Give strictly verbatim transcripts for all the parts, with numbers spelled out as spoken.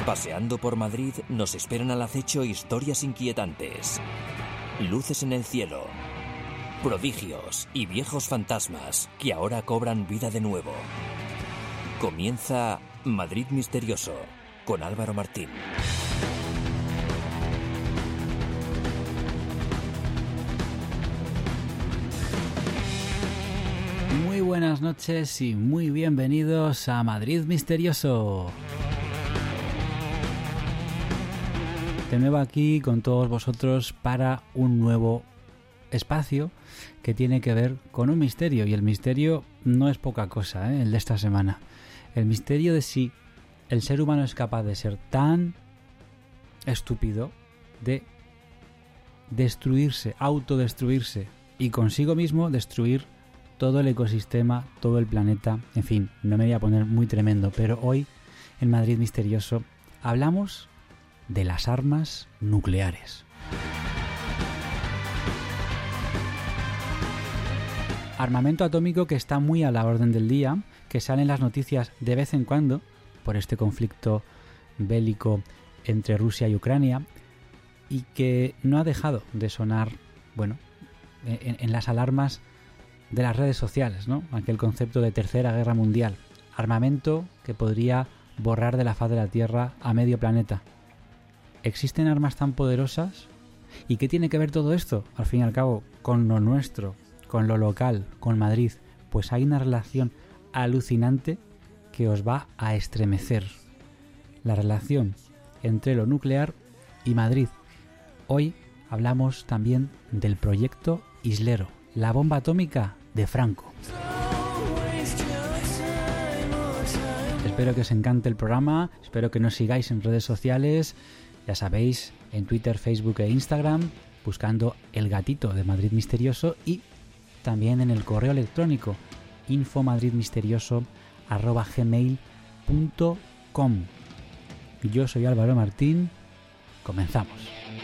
Paseando por Madrid nos esperan al acecho historias inquietantes, luces en el cielo, prodigios y viejos fantasmas que ahora cobran vida de nuevo. Comienza Madrid Misterioso con Álvaro Martín. Muy buenas noches y muy bienvenidos a Madrid Misterioso. De nuevo aquí con todos vosotros para un nuevo espacio que tiene que ver con un misterio. Y el misterio no es poca cosa, ¿eh? El de esta semana. El misterio de si el ser humano es capaz de ser tan estúpido de destruirse, autodestruirse y consigo mismo destruir todo el ecosistema, todo el planeta. En fin, no me voy a poner muy tremendo, pero hoy en Madrid Misterioso hablamos de las armas nucleares. Armamento atómico que está muy a la orden del día, que sale en las noticias de vez en cuando por este conflicto bélico entre Rusia y Ucrania y que no ha dejado de sonar, bueno, en, en las alarmas de las redes sociales, ¿no? Aquel concepto de tercera guerra mundial, armamento que podría borrar de la faz de la Tierra a medio planeta. ¿Existen armas tan poderosas? ¿Y qué tiene que ver todo esto, al fin y al cabo, con lo nuestro, con lo local, con Madrid? Pues hay una relación alucinante que os va a estremecer. La relación entre lo nuclear y Madrid. Hoy hablamos también del proyecto Islero, la bomba atómica de Franco. Espero que os encante el programa, espero que nos sigáis en redes sociales. Ya sabéis, en Twitter, Facebook e Instagram, buscando el gatito de Madrid Misterioso y también en el correo electrónico infomadridmisterioso arroba gmail punto com. Yo soy Álvaro Martín, comenzamos.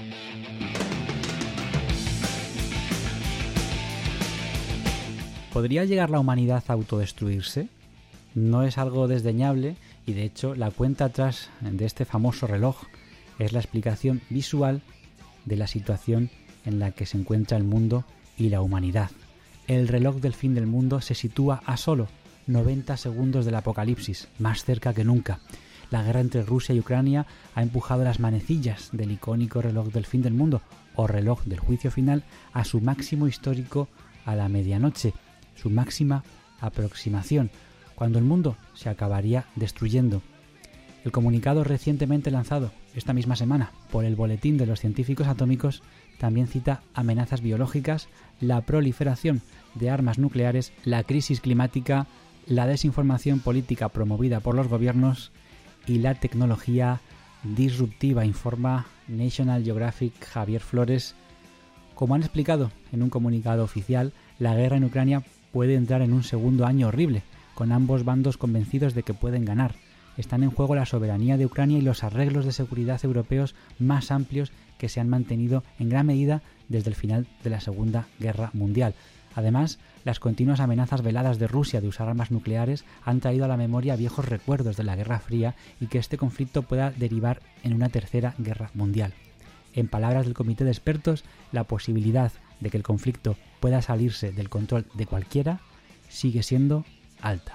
¿Podría llegar la humanidad a autodestruirse? No es algo desdeñable y de hecho la cuenta atrás de este famoso reloj es la explicación visual de la situación en la que se encuentra el mundo y la humanidad. El reloj del fin del mundo se sitúa a solo noventa segundos del apocalipsis, más cerca que nunca. La guerra entre Rusia y Ucrania ha empujado las manecillas del icónico reloj del fin del mundo, o reloj del juicio final, a su máximo histórico a la medianoche, su máxima aproximación, cuando el mundo se acabaría destruyendo. El comunicado recientemente lanzado esta misma semana por el Boletín de los Científicos Atómicos también cita amenazas biológicas, la proliferación de armas nucleares, la crisis climática, la desinformación política promovida por los gobiernos y la tecnología disruptiva, informa National Geographic Javier Flores. Como han explicado en un comunicado oficial, la guerra en Ucrania puede entrar en un segundo año horrible, con ambos bandos convencidos de que pueden ganar. Están en juego la soberanía de Ucrania y los arreglos de seguridad europeos más amplios que se han mantenido en gran medida desde el final de la Segunda Guerra Mundial. Además, las continuas amenazas veladas de Rusia de usar armas nucleares han traído a la memoria viejos recuerdos de la Guerra Fría y que este conflicto pueda derivar en una tercera guerra mundial. En palabras del comité de expertos, la posibilidad de que el conflicto pueda salirse del control de cualquiera sigue siendo alta.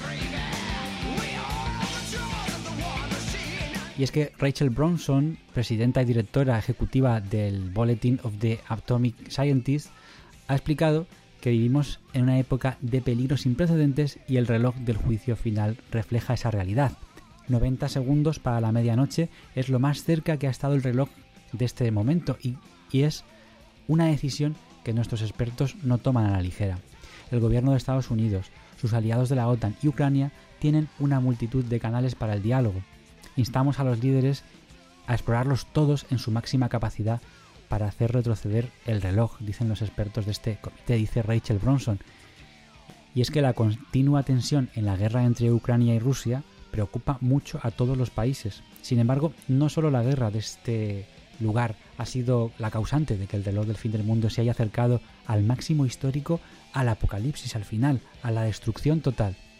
Y es que Rachel Bronson, presidenta y directora ejecutiva del Bulletin of the Atomic Scientists, ha explicado que vivimos en una época de peligro sin precedentes y el reloj del juicio final refleja esa realidad. noventa segundos para la medianoche es lo más cerca que ha estado el reloj de este momento y, y es una decisión que nuestros expertos no toman a la ligera. El gobierno de Estados Unidos, sus aliados de la OTAN y Ucrania tienen una multitud de canales para el diálogo. Instamos a los líderes a explorarlos todos en su máxima capacidad para hacer retroceder el reloj, dicen los expertos de este comité, dice Rachel Bronson. Y es que la continua tensión en la guerra entre Ucrania y Rusia preocupa mucho a todos los países. Sin embargo, no solo la guerra de este lugar ha sido la causante de que el reloj del fin del mundo se haya acercado al máximo histórico, al apocalipsis, al final, a la destrucción total.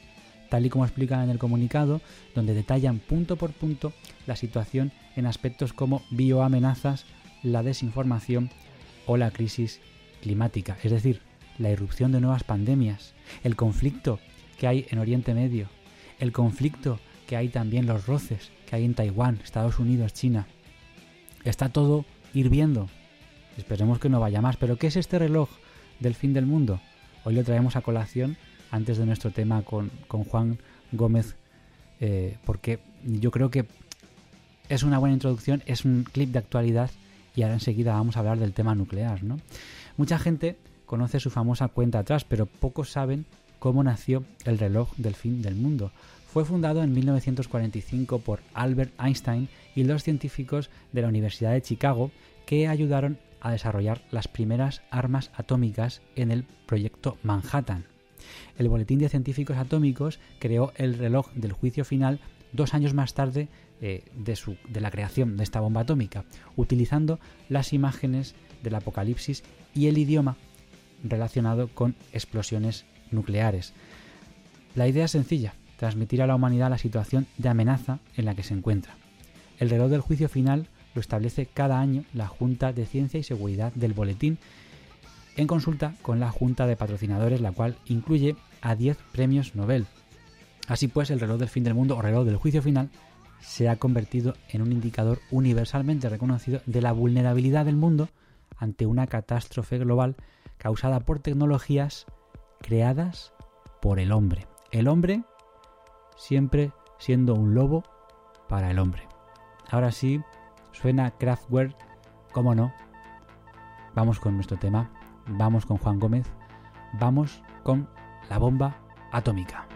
tal y como explican en el comunicado, donde detallan punto por punto la situación en aspectos como bioamenazas, la desinformación o la crisis climática, es decir, la irrupción de nuevas pandemias, el conflicto que hay en Oriente Medio, el conflicto que hay también, los roces que hay en Taiwán, Estados Unidos, China. Está todo hirviendo. Esperemos que no vaya más. ¿Pero qué es este reloj del fin del mundo? Hoy lo traemos a colación antes de nuestro tema con, con Juan Gómez, eh, porque yo creo que es una buena introducción, es un clip de actualidad y ahora enseguida vamos a hablar del tema nuclear, ¿no? Mucha gente conoce su famosa cuenta atrás, pero pocos saben cómo nació el reloj del fin del mundo. Fue fundado en mil novecientos cuarenta y cinco por Albert Einstein y los científicos de la Universidad de Chicago, que ayudaron a desarrollar las primeras armas atómicas en el proyecto Manhattan. El Boletín de Científicos Atómicos creó el reloj del juicio final dos años más tarde eh, de, su, de la creación de esta bomba atómica, utilizando las imágenes del apocalipsis y el idioma relacionado con explosiones nucleares. La idea es sencilla: transmitir a la humanidad la situación de amenaza en la que se encuentra. El reloj del juicio final lo establece cada año la Junta de Ciencia y Seguridad del Boletín, en consulta con la Junta de Patrocinadores, la cual incluye a diez premios Nobel. Así pues, el reloj del fin del mundo o reloj del juicio final se ha convertido en un indicador universalmente reconocido de la vulnerabilidad del mundo ante una catástrofe global causada por tecnologías creadas por el hombre. El hombre siempre siendo un lobo para el hombre. Ahora sí, suena Kraftwerk, cómo no. Vamos con nuestro tema, vamos con Juan Gómez, vamos con la bomba atómica.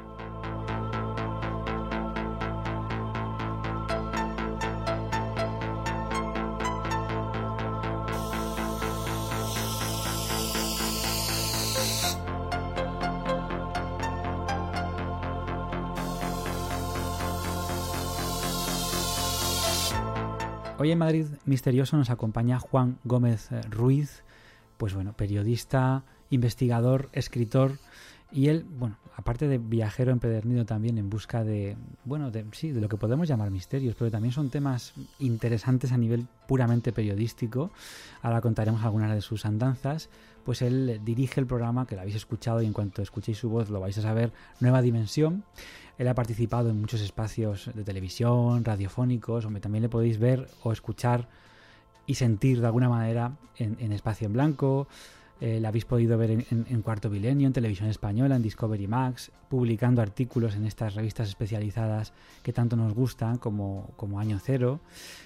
Hoy en Madrid Misterioso nos acompaña Juan Gómez Ruiz, pues bueno, periodista, investigador, escritor, y él, bueno, aparte de viajero empedernido también en busca de, bueno, de, sí, de lo que podemos llamar misterios, pero también son temas interesantes a nivel puramente periodístico. Ahora contaremos algunas de sus andanzas. Pues él dirige el programa, que lo habéis escuchado y en cuanto escuchéis su voz lo vais a saber, Nueva Dimensión. Él ha participado en muchos espacios de televisión, radiofónicos, donde también le podéis ver o escuchar y sentir de alguna manera en, en Espacio en Blanco. Eh, la habéis podido ver en, en, en Cuarto Milenio, en Televisión Española, en Discovery Max, publicando artículos en estas revistas especializadas que tanto nos gustan, como, como Año Cero.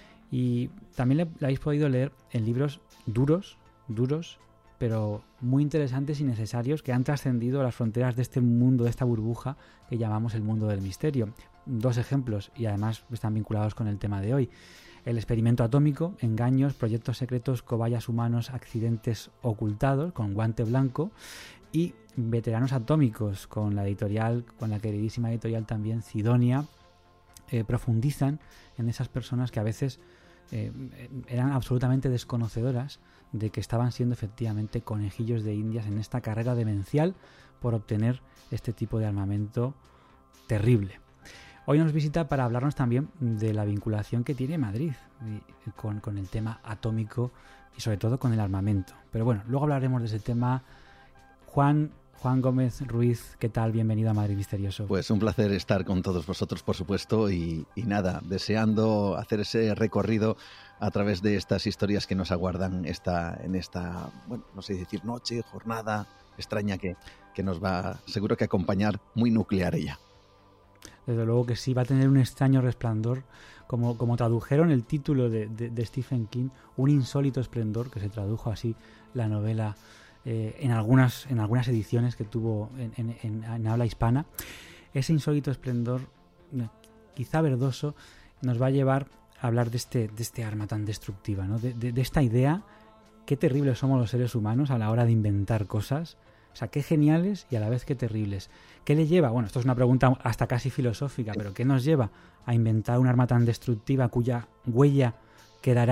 Y también le, le habéis podido leer en libros duros, duros, pero muy interesantes y necesarios, que han trascendido las fronteras de este mundo, de esta burbuja que llamamos el mundo del misterio. Dos ejemplos, y además están vinculados con el tema de hoy. El experimento atómico, engaños, proyectos secretos, cobayas humanos, accidentes ocultados, con Guante Blanco, y veteranos atómicos, con la editorial, con la queridísima editorial también Sidonia. Eh, profundizan en esas personas que a veces eh, eran absolutamente desconocedoras de que estaban siendo efectivamente conejillos de indias en esta carrera demencial por obtener este tipo de armamento terrible. Hoy nos visita para hablarnos también de la vinculación que tiene Madrid con, con el tema atómico y sobre todo con el armamento. Pero bueno, luego hablaremos de ese tema. Juan, Juan Gómez Ruiz, ¿qué tal? Bienvenido a Madrid Misterioso. Pues un placer estar con todos vosotros, por supuesto, y, y nada, deseando hacer ese recorrido a través de estas historias que nos aguardan esta, en esta, bueno, no sé decir noche, jornada extraña que, que nos va seguro que acompañar, muy nuclear ella. Desde luego que sí, va a tener un extraño resplandor, como, como tradujeron el título de, de, de Stephen King, Un insólito esplendor, que se tradujo así la novela eh, en, algunas, en algunas ediciones que tuvo en, en, en, en habla hispana. Ese insólito esplendor, quizá verdoso, nos va a llevar a hablar de este, de este arma tan destructiva, ¿no? de, de, de esta idea, qué terribles somos los seres humanos a la hora de inventar cosas. O sea, qué geniales y a la vez qué terribles. ¿Qué le lleva? Bueno, esto es una pregunta hasta casi filosófica, pero ¿qué nos lleva a inventar un arma tan destructiva cuya huella quedará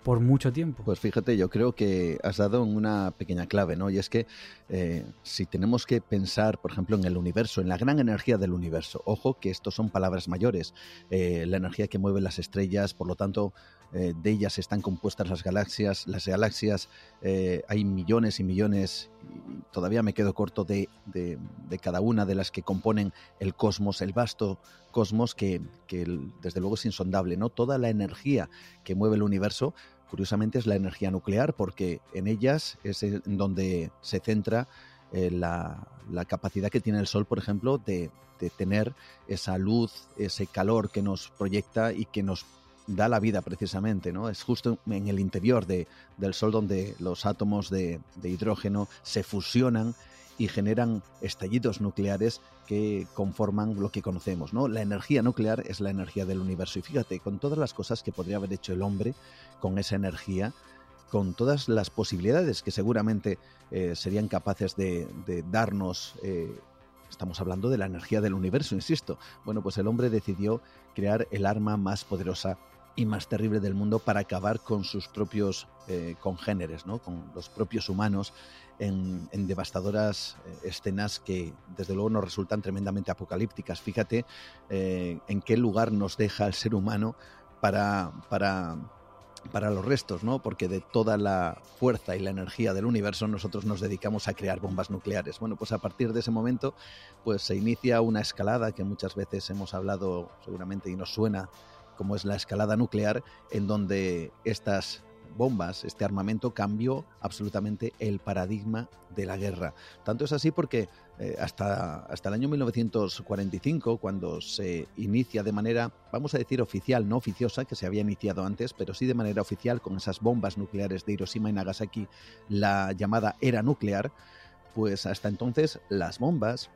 por mucho tiempo. Pues fíjate, yo creo que has dado una pequeña clave, ¿no? Y es que eh, si tenemos que pensar, por ejemplo, en el universo, en la gran energía del universo, ojo que estos son palabras mayores, eh, la energía que mueve las estrellas, por lo tanto, eh, de ellas están compuestas las galaxias, las galaxias, eh, hay millones y millones, y todavía me quedo corto de, de, de cada una de las que componen el cosmos, el vasto cosmos que, que desde luego es insondable, ¿no? Toda la energía que mueve el universo, curiosamente, es la energía nuclear, porque en ellas es en donde se centra eh, la, la capacidad que tiene el Sol, por ejemplo, de, de tener esa luz, ese calor que nos proyecta y que nos da la vida precisamente, ¿no? Es justo en el interior de, del Sol donde los átomos de, de hidrógeno se fusionan y generan estallidos nucleares que conforman lo que conocemos, ¿no? La energía nuclear es la energía del universo. Y fíjate, con todas las cosas que podría haber hecho el hombre con esa energía, con todas las posibilidades que seguramente eh, serían capaces de, de darnos, eh, estamos hablando de la energía del universo, insisto. Bueno, pues el hombre decidió crear el arma más poderosa y más terrible del mundo para acabar con sus propios eh, congéneres, ¿no? Con los propios humanos en, en devastadoras eh, escenas que desde luego nos resultan tremendamente apocalípticas. Fíjate eh, en qué lugar nos deja el ser humano para, para, para los restos, ¿no? Porque de toda la fuerza y la energía del universo nosotros nos dedicamos a crear bombas nucleares. Bueno, pues a partir de ese momento pues se inicia una escalada que muchas veces hemos hablado seguramente y nos suena como es la escalada nuclear, en donde estas bombas, este armamento cambió absolutamente el paradigma de la guerra. Tanto es así porque eh, hasta, hasta el año mil novecientos cuarenta y cinco, cuando se inicia de manera, vamos a decir oficial, no oficiosa, que se había iniciado antes, pero sí de manera oficial con esas bombas nucleares de Hiroshima y Nagasaki, la llamada era nuclear, pues hasta entonces las bombas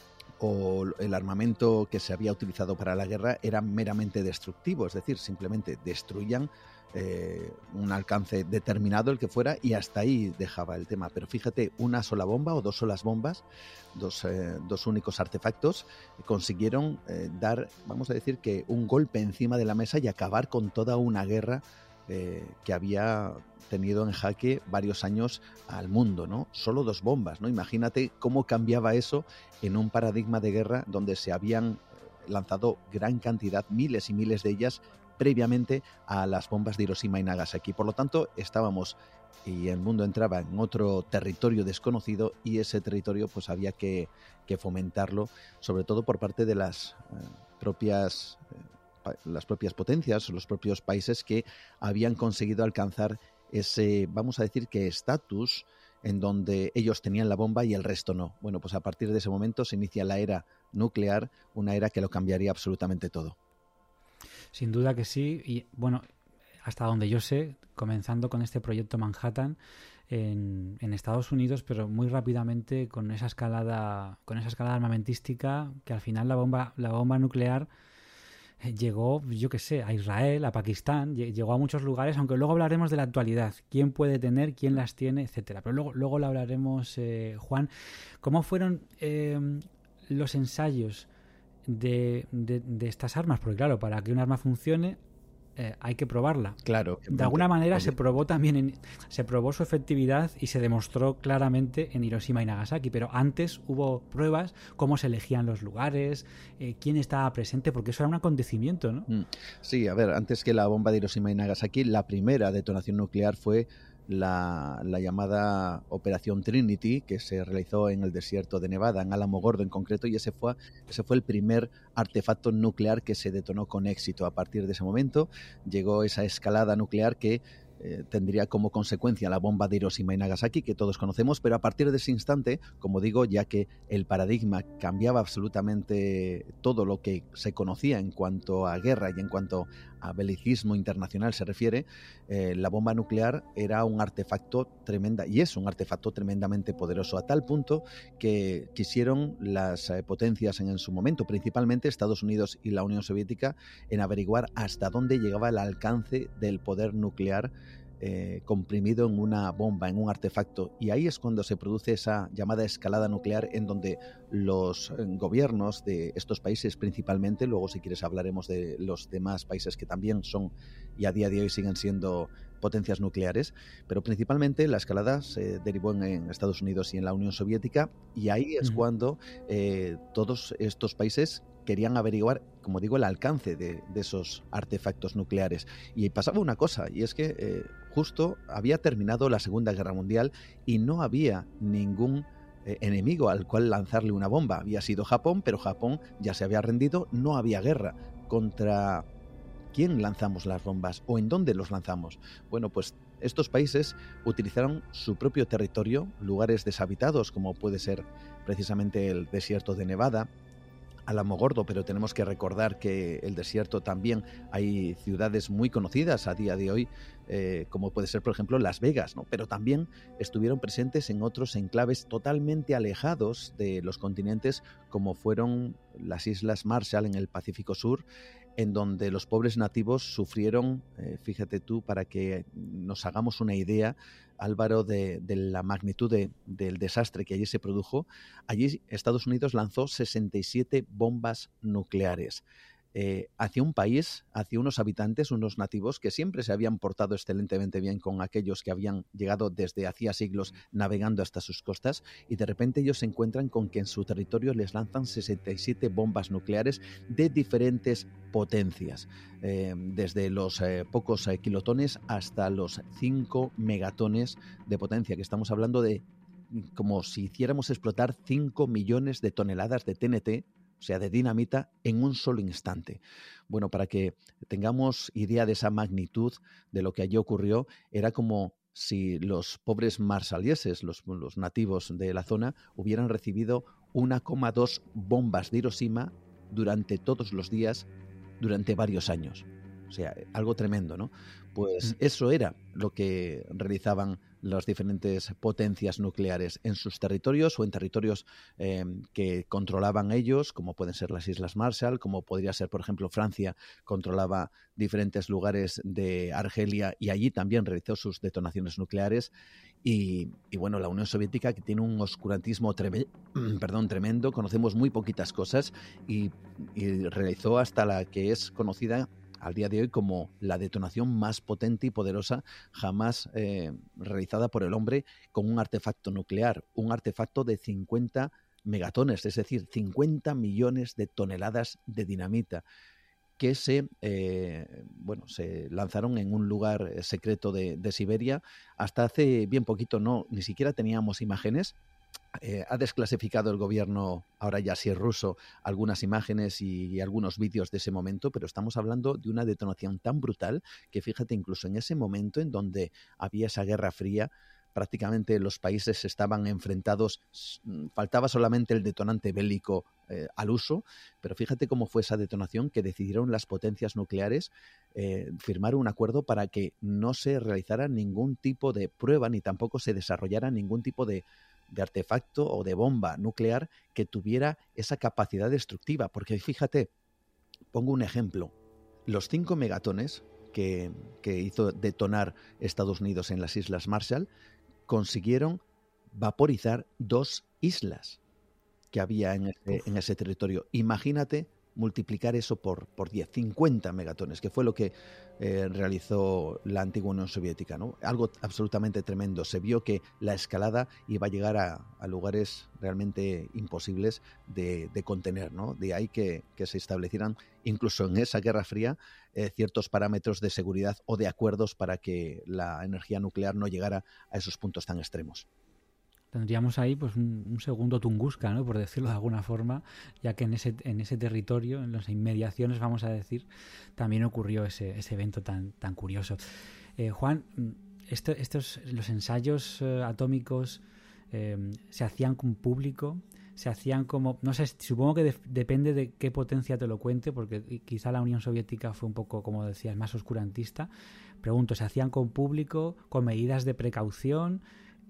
o el armamento que se había utilizado para la guerra era meramente destructivo, es decir, simplemente destruían eh, un alcance determinado, el que fuera, y hasta ahí dejaba el tema. Pero fíjate, una sola bomba o dos solas bombas, dos, eh, dos únicos artefactos, consiguieron eh, dar, vamos a decir, que un golpe encima de la mesa y acabar con toda una guerra eh, que había tenido en jaque varios años al mundo, ¿no? Solo dos bombas, ¿no? Imagínate cómo cambiaba eso en un paradigma de guerra donde se habían lanzado gran cantidad, miles y miles de ellas, previamente a las bombas de Hiroshima y Nagasaki. Por lo tanto, estábamos y el mundo entraba en otro territorio desconocido y ese territorio pues había que, que fomentarlo, sobre todo por parte de las eh, propias... Eh, las propias potencias o los propios países que habían conseguido alcanzar ese, vamos a decir que estatus en donde ellos tenían la bomba y el resto no. Bueno, pues a partir de ese momento se inicia la era nuclear, una era que lo cambiaría absolutamente todo. Sin duda que sí, y bueno, hasta donde yo sé, comenzando con este proyecto Manhattan en, en Estados Unidos, pero muy rápidamente con esa escalada, con esa escalada armamentística, que al final la bomba, la bomba nuclear llegó, yo qué sé, a Israel, a Pakistán, llegó a muchos lugares, aunque luego hablaremos de la actualidad, quién puede tener, quién las tiene, etcétera. Pero luego, luego lo hablaremos, eh, Juan. ¿Cómo fueron eh, los ensayos de, de, de estas armas? Porque claro, para que un arma funcione eh, hay que probarla. Claro. De alguna manera se probó también, en, se probó su efectividad y se demostró claramente en Hiroshima y Nagasaki, pero antes hubo pruebas, cómo se elegían los lugares, eh, quién estaba presente, porque eso era un acontecimiento, ¿no? Sí, a ver, antes que la bomba de Hiroshima y Nagasaki, la primera detonación nuclear fue La, la llamada Operación Trinity, que se realizó en el desierto de Nevada, en Álamo Gordo en concreto, y ese fue, ese fue el primer artefacto nuclear que se detonó con éxito. A partir de ese momento llegó esa escalada nuclear que eh, tendría como consecuencia la bomba de Hiroshima y Nagasaki, que todos conocemos, pero a partir de ese instante, como digo, ya que el paradigma cambiaba absolutamente todo lo que se conocía en cuanto a guerra y en cuanto a belicismo internacional se refiere, eh, la bomba nuclear era un artefacto tremenda, y es un artefacto tremendamente poderoso, a tal punto que quisieron las eh, potencias en, en su momento, principalmente Estados Unidos y la Unión Soviética, en averiguar hasta dónde llegaba el alcance del poder nuclear eh, comprimido en una bomba, en un artefacto. Y ahí es cuando se produce esa llamada escalada nuclear, en donde los eh, gobiernos de estos países principalmente, luego si quieres hablaremos de los demás países que también son y a día de hoy siguen siendo potencias nucleares, pero principalmente la escalada se derivó en, en Estados Unidos y en la Unión Soviética, y ahí es uh-huh. cuando eh, todos estos países querían averiguar, como digo, el alcance de, de esos artefactos nucleares. Y pasaba una cosa, y es que eh, justo había terminado la Segunda Guerra Mundial y no había ningún eh, enemigo al cual lanzarle una bomba. Había sido Japón, pero Japón ya se había rendido, no había guerra. ¿Contra quién lanzamos las bombas o en dónde los lanzamos? Bueno, pues estos países utilizaron su propio territorio, lugares deshabitados, como puede ser precisamente el desierto de Nevada, Alamogordo, pero tenemos que recordar que el desierto también hay ciudades muy conocidas a día de hoy, eh, como puede ser, por ejemplo, Las Vegas, ¿no? Pero también estuvieron presentes en otros enclaves totalmente alejados de los continentes, como fueron las Islas Marshall en el Pacífico Sur, en donde los pobres nativos sufrieron, eh, fíjate tú, para que nos hagamos una idea, Álvaro, de, de la magnitud de, del desastre que allí se produjo. Allí Estados Unidos lanzó sesenta y siete bombas nucleares eh, hacia un país, hacia unos habitantes, unos nativos que siempre se habían portado excelentemente bien con aquellos que habían llegado desde hacía siglos navegando hasta sus costas, y de repente ellos se encuentran con que en su territorio les lanzan sesenta y siete bombas nucleares de diferentes potencias, eh, desde los eh, pocos eh, kilotones hasta los cinco megatones de potencia, que estamos hablando de como si hiciéramos explotar cinco millones de toneladas de T N T, o sea, de dinamita, en un solo instante. Bueno, para que tengamos idea de esa magnitud de lo que allí ocurrió, era como si los pobres marshallieses, los, los nativos de la zona, hubieran recibido una coma dos bombas de Hiroshima durante todos los días, durante varios años. O sea, algo tremendo, ¿no? Pues eso era lo que realizaban las diferentes potencias nucleares en sus territorios o en territorios eh, que controlaban ellos, como pueden ser las Islas Marshall, como podría ser, por ejemplo, Francia controlaba diferentes lugares de Argelia y allí también realizó sus detonaciones nucleares. Y, y bueno, la Unión Soviética, que tiene un oscurantismo treme, perdón, tremendo, conocemos muy poquitas cosas, y, y realizó hasta la que es conocida al día de hoy como la detonación más potente y poderosa jamás eh, realizada por el hombre con un artefacto nuclear, un artefacto de cincuenta megatones, es decir, cincuenta millones de toneladas de dinamita, que se, eh, bueno, se lanzaron en un lugar secreto de, de Siberia. Hasta hace bien poquito no, ni siquiera teníamos imágenes. Eh, ha desclasificado el gobierno, ahora ya sí es ruso, algunas imágenes y, y algunos vídeos de ese momento, pero estamos hablando de una detonación tan brutal que, fíjate, incluso en ese momento en donde había esa guerra fría, prácticamente los países estaban enfrentados, faltaba solamente el detonante bélico eh, al uso, pero fíjate cómo fue esa detonación que decidieron las potencias nucleares eh, firmar un acuerdo para que no se realizara ningún tipo de prueba ni tampoco se desarrollara ningún tipo de de artefacto o de bomba nuclear que tuviera esa capacidad destructiva. Porque fíjate, pongo un ejemplo, los cinco megatones que, que hizo detonar Estados Unidos en las Islas Marshall consiguieron vaporizar dos islas que había en ese, en ese territorio. Imagínate multiplicar eso por, por diez, cincuenta megatones, que fue lo que eh, realizó la antigua Unión Soviética, ¿no? Algo absolutamente tremendo. Se vio que la escalada iba a llegar a, a lugares realmente imposibles de, de contener, ¿no? De ahí que, que se establecieran, incluso en esa Guerra Fría, eh, ciertos parámetros de seguridad o de acuerdos para que la energía nuclear no llegara a esos puntos tan extremos. Tendríamos ahí pues un, un segundo Tunguska, ¿no? Por decirlo de alguna forma, ya que en ese en ese territorio, en las inmediaciones, vamos a decir, también ocurrió ese, ese evento tan tan curioso. Eh, Juan, esto, estos los ensayos eh, atómicos eh, se hacían con público, se hacían como, no sé, supongo que de, depende de qué potencia te lo cuente, porque quizá la Unión Soviética fue un poco, como decías, más oscurantista. Pregunto, ¿se hacían con público, con medidas de precaución?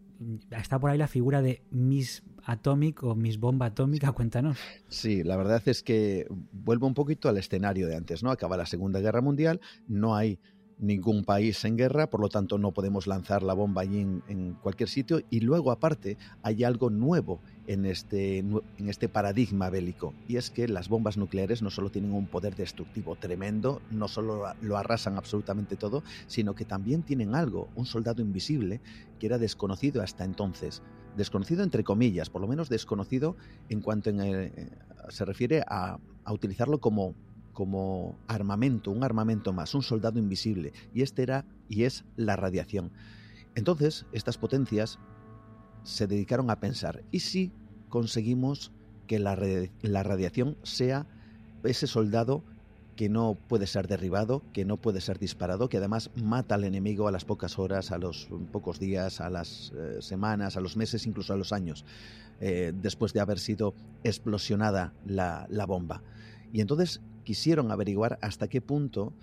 Está por ahí la figura de Miss Atomic o Miss Bomba Atómica, cuéntanos. Sí, la verdad es que vuelvo un poquito al escenario de antes, ¿no? Acaba la Segunda Guerra Mundial, no hay ningún país en guerra, por lo tanto no podemos lanzar la bomba allí en, en cualquier sitio. Y luego, aparte, hay algo nuevo en este, en este paradigma bélico, y es que las bombas nucleares no solo tienen un poder destructivo tremendo, no solo lo arrasan absolutamente todo, sino que también tienen algo, un soldado invisible que era desconocido hasta entonces. Desconocido entre comillas, por lo menos desconocido en cuanto en el, eh, se refiere a, a utilizarlo como como armamento, un armamento más, un soldado invisible, y este era y es la radiación. Entonces, estas potencias se dedicaron a pensar, ¿y si conseguimos que la, la radiación sea ese soldado que no puede ser derribado, que no puede ser disparado, que además mata al enemigo a las pocas horas, a los pocos días, a las eh, semanas, a los meses, incluso a los años, eh, después de haber sido explosionada la, la bomba? Y entonces quisieron averiguar hasta qué punto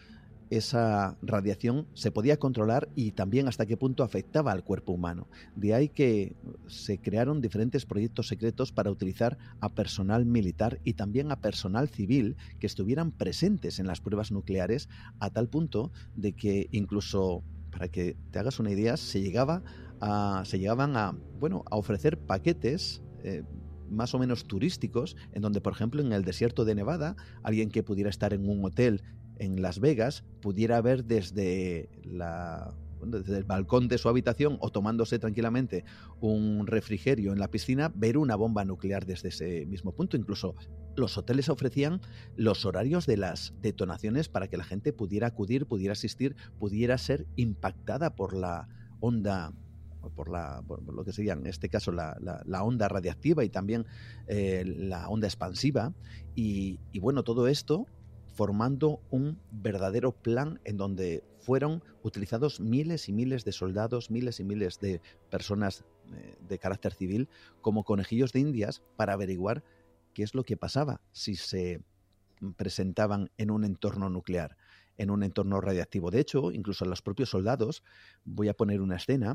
esa radiación se podía controlar y también hasta qué punto afectaba al cuerpo humano. De ahí que se crearon diferentes proyectos secretos para utilizar a personal militar y también a personal civil que estuvieran presentes en las pruebas nucleares, a tal punto de que incluso, para que te hagas una idea, se llegaba a, se llegaban a, bueno, a ofrecer paquetes eh, más o menos turísticos, en donde, por ejemplo, en el desierto de Nevada, alguien que pudiera estar en un hotel en Las Vegas pudiera ver desde la desde el balcón de su habitación o tomándose tranquilamente un refrigerio en la piscina, ver una bomba nuclear desde ese mismo punto. Incluso los hoteles ofrecían los horarios de las detonaciones para que la gente pudiera acudir, pudiera asistir, pudiera ser impactada por la onda, por, la, por lo que sería en este caso la, la, la onda radiactiva y también eh, la onda expansiva. Y, y bueno, todo esto formando un verdadero plan en donde fueron utilizados miles y miles de soldados, miles y miles de personas eh, de carácter civil como conejillos de indias para averiguar qué es lo que pasaba si se presentaban en un entorno nuclear, en un entorno radiactivo. De hecho, incluso a los propios soldados, voy a poner una escena,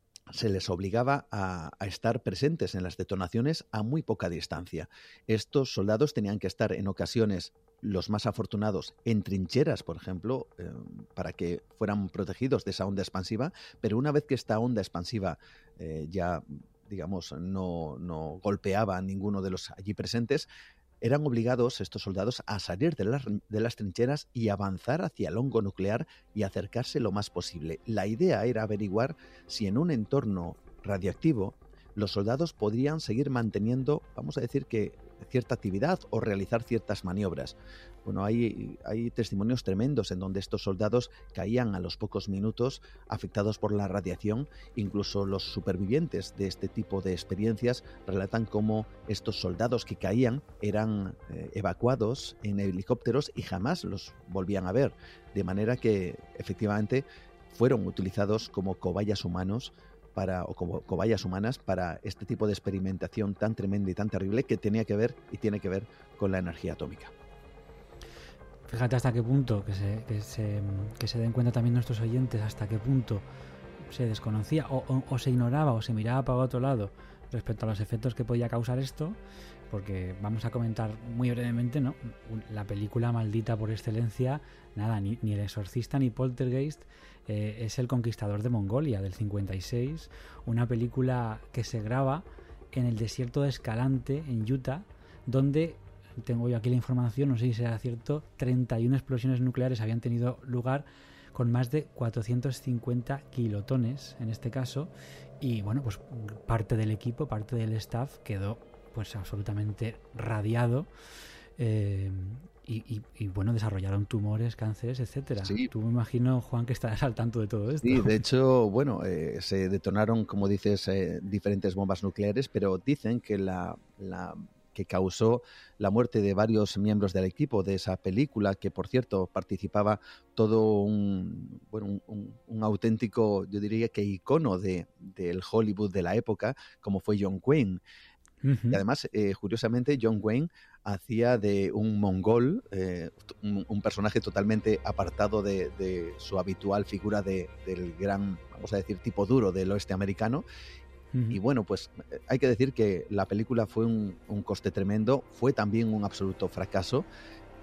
se les obligaba a, a estar presentes en las detonaciones a muy poca distancia. Estos soldados tenían que estar en ocasiones, los más afortunados, en trincheras, por ejemplo, eh, para que fueran protegidos de esa onda expansiva, pero una vez que esta onda expansiva eh, ya, digamos, no, no golpeaba a ninguno de los allí presentes, eran obligados estos soldados a salir de las, de las trincheras y avanzar hacia el hongo nuclear y acercarse lo más posible. La idea era averiguar si en un entorno radioactivo los soldados podrían seguir manteniendo, vamos a decir que cierta actividad o realizar ciertas maniobras. Bueno, hay, hay testimonios tremendos en donde estos soldados caían a los pocos minutos afectados por la radiación. Incluso los supervivientes de este tipo de experiencias relatan cómo estos soldados que caían eran eh, evacuados en helicópteros y jamás los volvían a ver. De manera que efectivamente fueron utilizados como cobayas humanos Para, o como cobayas humanas para este tipo de experimentación tan tremenda y tan terrible que tenía que ver y tiene que ver con la energía atómica. Fíjate hasta qué punto, que se, que se, que se den cuenta también nuestros oyentes, hasta qué punto se desconocía o, o, o se ignoraba o se miraba para otro lado respecto a los efectos que podía causar esto, porque vamos a comentar muy brevemente, ¿no? La película maldita por excelencia, nada, ni, ni El Exorcista ni Poltergeist, eh, es El Conquistador de Mongolia, del cincuenta y seis, una película que se graba en el desierto de Escalante, en Utah, donde, tengo yo aquí la información, no sé si será cierto, treinta y una explosiones nucleares habían tenido lugar con más de cuatrocientos cincuenta kilotones en este caso, y bueno, pues parte del equipo, parte del staff quedó pues absolutamente radiado, eh, y, y, y bueno, desarrollaron tumores, cánceres, etcétera. Sí. Tú me imagino, Juan, que estarás al tanto de todo esto. Sí, de hecho, bueno, eh, se detonaron, como dices, eh, diferentes bombas nucleares, pero dicen que la, la que causó la muerte de varios miembros del equipo de esa película, que por cierto participaba todo un, bueno, un, un, un auténtico, yo diría que icono de, del Hollywood de la época, como fue John Wayne. Uh-huh. Y además, eh, curiosamente, John Wayne hacía de un mongol, eh, un, un personaje totalmente apartado de, de su habitual figura de, del gran, vamos a decir, tipo duro del oeste americano. Uh-huh. Y bueno, pues hay que decir que la película fue un, un coste tremendo, fue también un absoluto fracaso.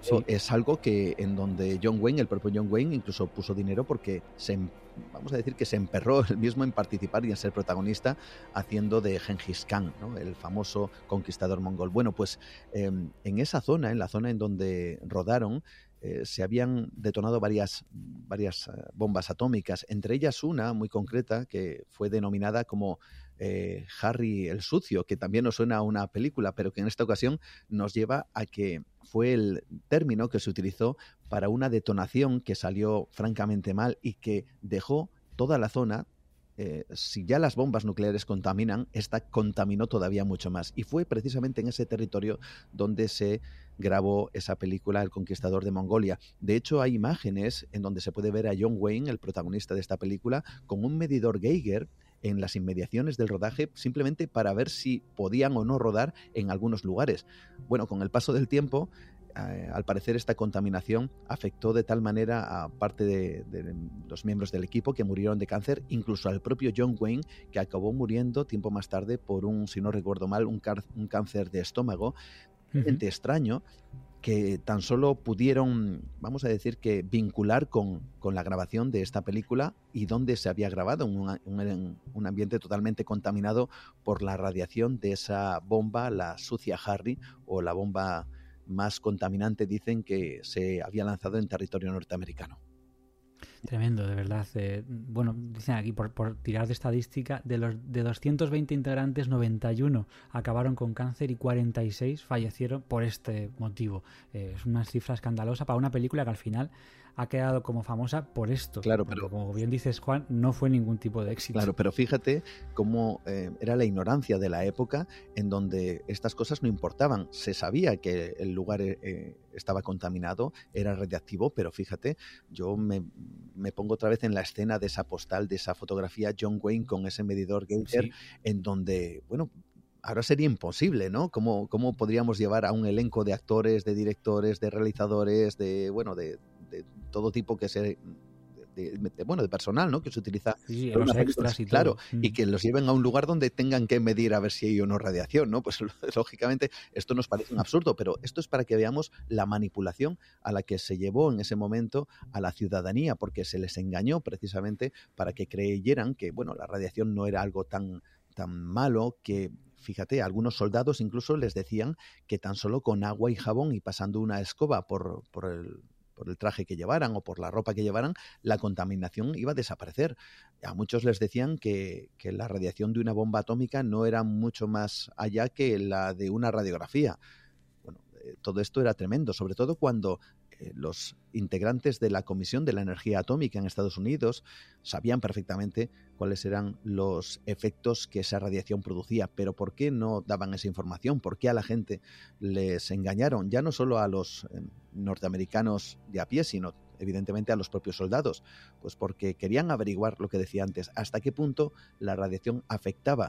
sí. Es algo que en donde John Wayne, el propio John Wayne, incluso puso dinero porque se, vamos a decir que se emperró él mismo en participar y en ser protagonista haciendo de Gengis Khan, ¿no? El famoso conquistador mongol. Bueno, pues eh, en esa zona, en la zona en donde rodaron, eh, se habían detonado varias, varias uh, bombas atómicas, entre ellas una muy concreta que fue denominada como eh, Harry el Sucio, que también nos suena a una película, pero que en esta ocasión nos lleva a que fue el término que se utilizó para una detonación que salió francamente mal y que dejó toda la zona. Eh, si ya las bombas nucleares contaminan, esta contaminó todavía mucho más. Y fue precisamente en ese territorio donde se grabó esa película, El Conquistador de Mongolia. De hecho, hay imágenes en donde se puede ver a John Wayne, el protagonista de esta película, con un medidor Geiger en las inmediaciones del rodaje, simplemente para ver si podían o no rodar en algunos lugares. Bueno, con el paso del tiempo, Eh, al parecer esta contaminación afectó de tal manera a parte de, de los miembros del equipo que murieron de cáncer, incluso al propio John Wayne, que acabó muriendo tiempo más tarde por un, si no recuerdo mal, un, car- un cáncer de estómago. Realmente uh-huh. extraño que tan solo pudieron, vamos a decir que vincular con, con la grabación de esta película y donde se había grabado, en un, un, un ambiente totalmente contaminado por la radiación de esa bomba, la sucia Harry, o la bomba más contaminante, dicen, que se había lanzado en territorio norteamericano. Tremendo, de verdad. Eh, bueno, dicen aquí, por, por tirar de estadística, de los de doscientos veinte integrantes, noventa y uno acabaron con cáncer y cuarenta y seis fallecieron por este motivo. Eh, es una cifra escandalosa para una película que al final ha quedado como famosa por esto. Claro, pero como bien dices, Juan, no fue ningún tipo de éxito. Claro, pero fíjate cómo eh, era la ignorancia de la época en donde estas cosas no importaban. Se sabía que el lugar eh, estaba contaminado, era radiactivo, pero fíjate, yo me, me pongo otra vez en la escena de esa postal, de esa fotografía, John Wayne con ese medidor Geiger, sí. En donde, bueno, ahora sería imposible, ¿no? ¿Cómo, cómo podríamos llevar a un elenco de actores, de directores, de realizadores, de, bueno, de, de todo tipo que se... De, de, bueno, de personal, ¿no? Que se utiliza sí, los película, extras y claro, todo. Y que los lleven a un lugar donde tengan que medir a ver si hay o no radiación, ¿no? Pues lógicamente esto nos parece un absurdo, pero esto es para que veamos la manipulación a la que se llevó en ese momento a la ciudadanía, porque se les engañó precisamente para que creyeran que, bueno, la radiación no era algo tan, tan malo, que fíjate, algunos soldados incluso les decían que tan solo con agua y jabón y pasando una escoba por, por el por el traje que llevaran o por la ropa que llevaran, la contaminación iba a desaparecer. A muchos les decían que, que la radiación de una bomba atómica no era mucho más allá que la de una radiografía. Bueno, eh, todo esto era tremendo, sobre todo cuando eh, los integrantes de la Comisión de la Energía Atómica en Estados Unidos sabían perfectamente cuáles eran los efectos que esa radiación producía, pero ¿por qué no daban esa información? ¿Por qué a la gente les engañaron? Ya no solo a los eh, norteamericanos de a pie, sino evidentemente a los propios soldados, pues porque querían averiguar lo que decía antes, hasta qué punto la radiación afectaba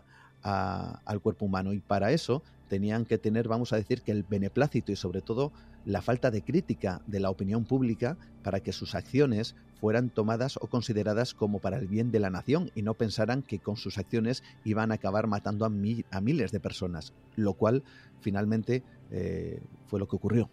a, al cuerpo humano, y para eso tenían que tener, vamos a decir, que el beneplácito y sobre todo la falta de crítica de la opinión pública para que sus acciones fueran tomadas o consideradas como para el bien de la nación y no pensaran que con sus acciones iban a acabar matando a, mi, a miles de personas, lo cual finalmente eh, fue lo que ocurrió.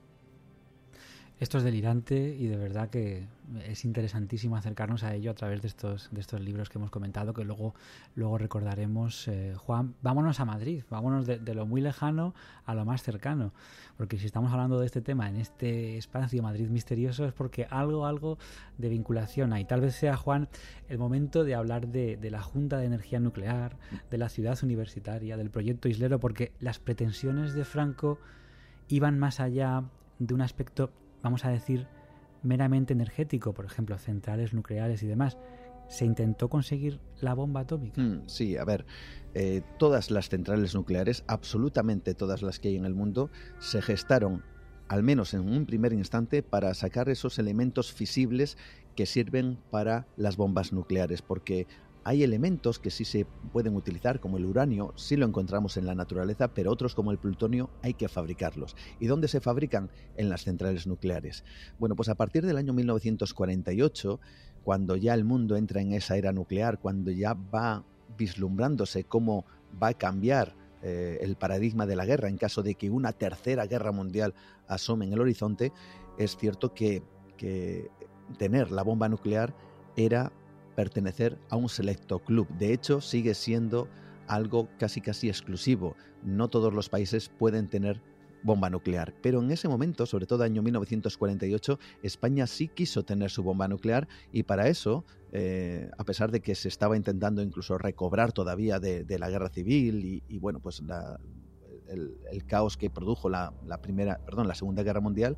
Esto es delirante y de verdad que es interesantísimo acercarnos a ello a través de estos, de estos libros que hemos comentado, que luego, luego recordaremos. Eh, Juan, vámonos a Madrid, vámonos de, de lo muy lejano a lo más cercano, porque si estamos hablando de este tema en este espacio Madrid Misterioso es porque algo, algo de vinculación hay. Tal vez sea, Juan, el momento de hablar de, de la Junta de Energía Nuclear, de la ciudad universitaria, del proyecto Islero, porque las pretensiones de Franco iban más allá de un aspecto, vamos a decir, meramente energético, por ejemplo, centrales nucleares y demás. ¿Se intentó conseguir la bomba atómica? Mm, sí, a ver, eh, todas las centrales nucleares, absolutamente todas las que hay en el mundo, se gestaron, al menos en un primer instante, para sacar esos elementos fisibles que sirven para las bombas nucleares, porque hay elementos que sí se pueden utilizar, como el uranio, sí lo encontramos en la naturaleza, pero otros como el plutonio hay que fabricarlos. ¿Y dónde se fabrican? En las centrales nucleares. Bueno, pues a partir del año mil novecientos cuarenta y ocho, cuando ya el mundo entra en esa era nuclear, cuando ya va vislumbrándose cómo va a cambiar eh, el paradigma de la guerra, en caso de que una tercera guerra mundial asome en el horizonte, es cierto que, que tener la bomba nuclear era pertenecer a un selecto club. De hecho, sigue siendo algo casi casi exclusivo. No todos los países pueden tener bomba nuclear, pero en ese momento, sobre todo año mil novecientos cuarenta y ocho, España sí quiso tener su bomba nuclear, y para eso, eh, a pesar de que se estaba intentando incluso recobrar todavía de, de la guerra civil y, y bueno, pues la, el, el caos que produjo la, la primera, perdón, la Segunda Guerra Mundial,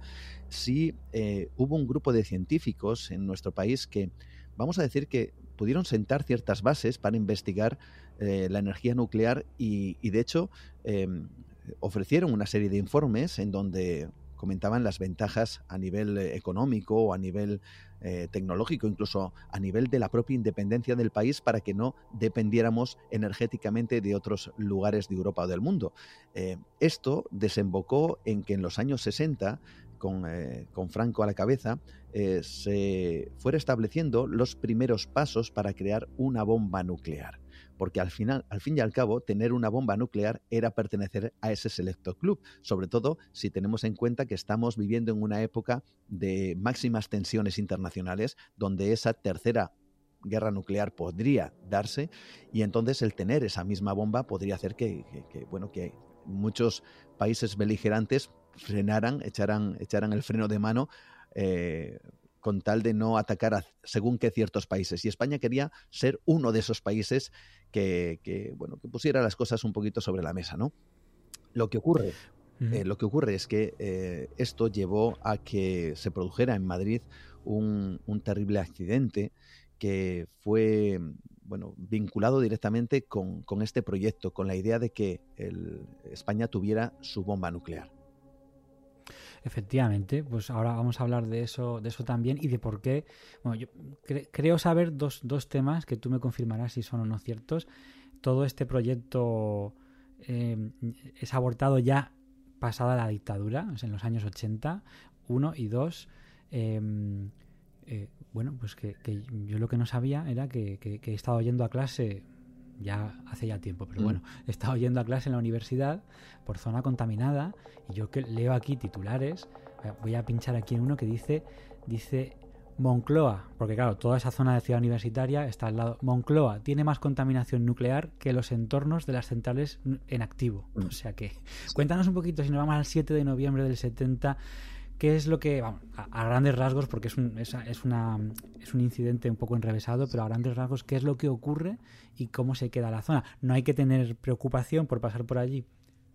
sí eh, hubo un grupo de científicos en nuestro país que, vamos a decir que pudieron sentar ciertas bases para investigar eh, la energía nuclear y, y de hecho eh, ofrecieron una serie de informes en donde comentaban las ventajas a nivel económico o a nivel eh, tecnológico, incluso a nivel de la propia independencia del país, para que no dependiéramos energéticamente de otros lugares de Europa o del mundo. Eh, esto desembocó en que en los años sesenta, con, eh, con Franco a la cabeza, eh, se fuera estableciendo los primeros pasos para crear una bomba nuclear. Porque al final, al fin y al cabo, tener una bomba nuclear era pertenecer a ese selecto club, sobre todo si tenemos en cuenta que estamos viviendo en una época de máximas tensiones internacionales, donde esa tercera guerra nuclear podría darse, y entonces el tener esa misma bomba podría hacer que, que, que bueno, que muchos países beligerantes frenaran, echaran, echaran el freno de mano, eh, con tal de no atacar a según qué ciertos países. Y España quería ser uno de esos países que, que, bueno, que pusiera las cosas un poquito sobre la mesa, ¿no? Lo que ocurre, uh-huh. eh, lo que ocurre es que eh, esto llevó a que se produjera en Madrid un, un terrible accidente que fue, bueno, vinculado directamente con, con este proyecto, con la idea de que el, España tuviera su bomba nuclear. Efectivamente, pues ahora vamos a hablar de eso, de eso también y de por qué. Bueno, yo cre- creo saber dos, dos temas que tú me confirmarás si son o no ciertos. Todo este proyecto eh, es abortado ya pasada la dictadura, o sea, en los años ochenta, uno, y dos, eh, eh, bueno, pues que, que yo lo que no sabía era que, que, que he estado yendo a clase ya hace ya tiempo, pero bueno, he estado yendo a clase en la universidad por zona contaminada, y yo que leo aquí titulares, voy a pinchar aquí en uno que dice dice Moncloa, porque claro, toda esa zona de ciudad universitaria está al lado. Moncloa tiene más contaminación nuclear que los entornos de las centrales en activo. O sea que, cuéntanos un poquito, si nos vamos al siete de noviembre del setenta, ¿qué es lo que, vamos, a, a grandes rasgos, porque es un, es, es, una, es un incidente un poco enrevesado, pero a grandes rasgos, qué es lo que ocurre y cómo se queda la zona? No hay que tener preocupación por pasar por allí.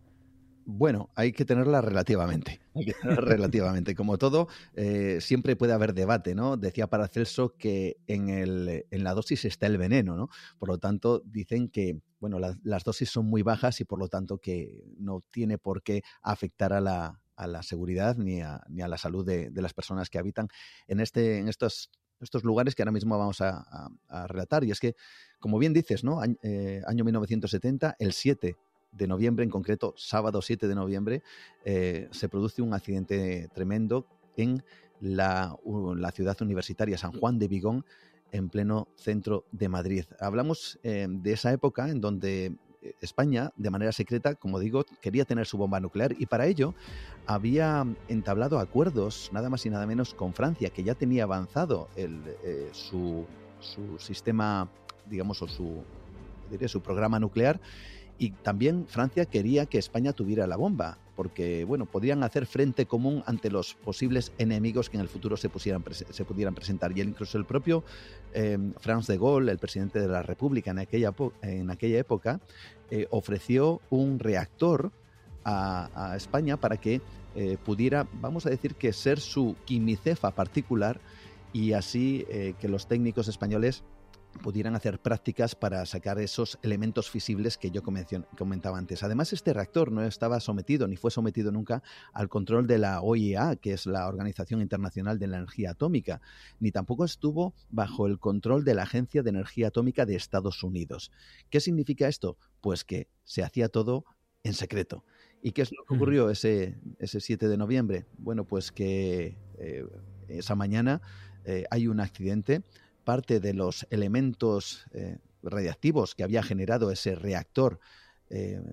Bueno, hay que tenerla relativamente, hay que tenerla relativamente. Como todo, eh, siempre puede haber debate, ¿no? Decía Paracelso que en, el, en la dosis está el veneno, ¿no? Por lo tanto, dicen que, bueno, la, las dosis son muy bajas y por lo tanto que no tiene por qué afectar a la, a la seguridad ni a, ni a la salud de, de las personas que habitan en, este, en estos, estos lugares que ahora mismo vamos a, a, a relatar. Y es que, como bien dices, ¿no? Año, eh, año mil novecientos setenta, el siete de noviembre, en concreto sábado siete de noviembre, eh, se produce un accidente tremendo en la, uh, la ciudad universitaria San Juan de Vigón, en pleno centro de Madrid. Hablamos eh, de esa época en donde España, de manera secreta, como digo, quería tener su bomba nuclear, y para ello había entablado acuerdos nada más y nada menos con Francia, que ya tenía avanzado el, eh, su, su sistema, digamos, o su, diría, su programa nuclear. Y también Francia quería que España tuviera la bomba, porque, bueno, podrían hacer frente común ante los posibles enemigos que en el futuro se, pusieran, se pudieran presentar. Y incluso el propio eh, Franz de Gaulle, el presidente de la República en aquella, en aquella época, eh, ofreció un reactor a, a España para que eh, pudiera, vamos a decir, que ser su quimicefa particular, y así eh, que los técnicos españoles pudieran hacer prácticas para sacar esos elementos fisibles que yo comentaba antes. Además, este reactor no estaba sometido, ni fue sometido nunca, al control de la O I E A, que es la Organización Internacional de la Energía Atómica, ni tampoco estuvo bajo el control de la Agencia de Energía Atómica de Estados Unidos. ¿Qué significa esto? Pues que se hacía todo en secreto. ¿Y qué es lo que ocurrió ese, ese siete de noviembre? Bueno, pues que eh, esa mañana eh, hay un accidente. Parte de los elementos eh, radiactivos que había generado ese reactor eh,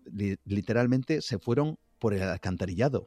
li, literalmente se fueron por el alcantarillado.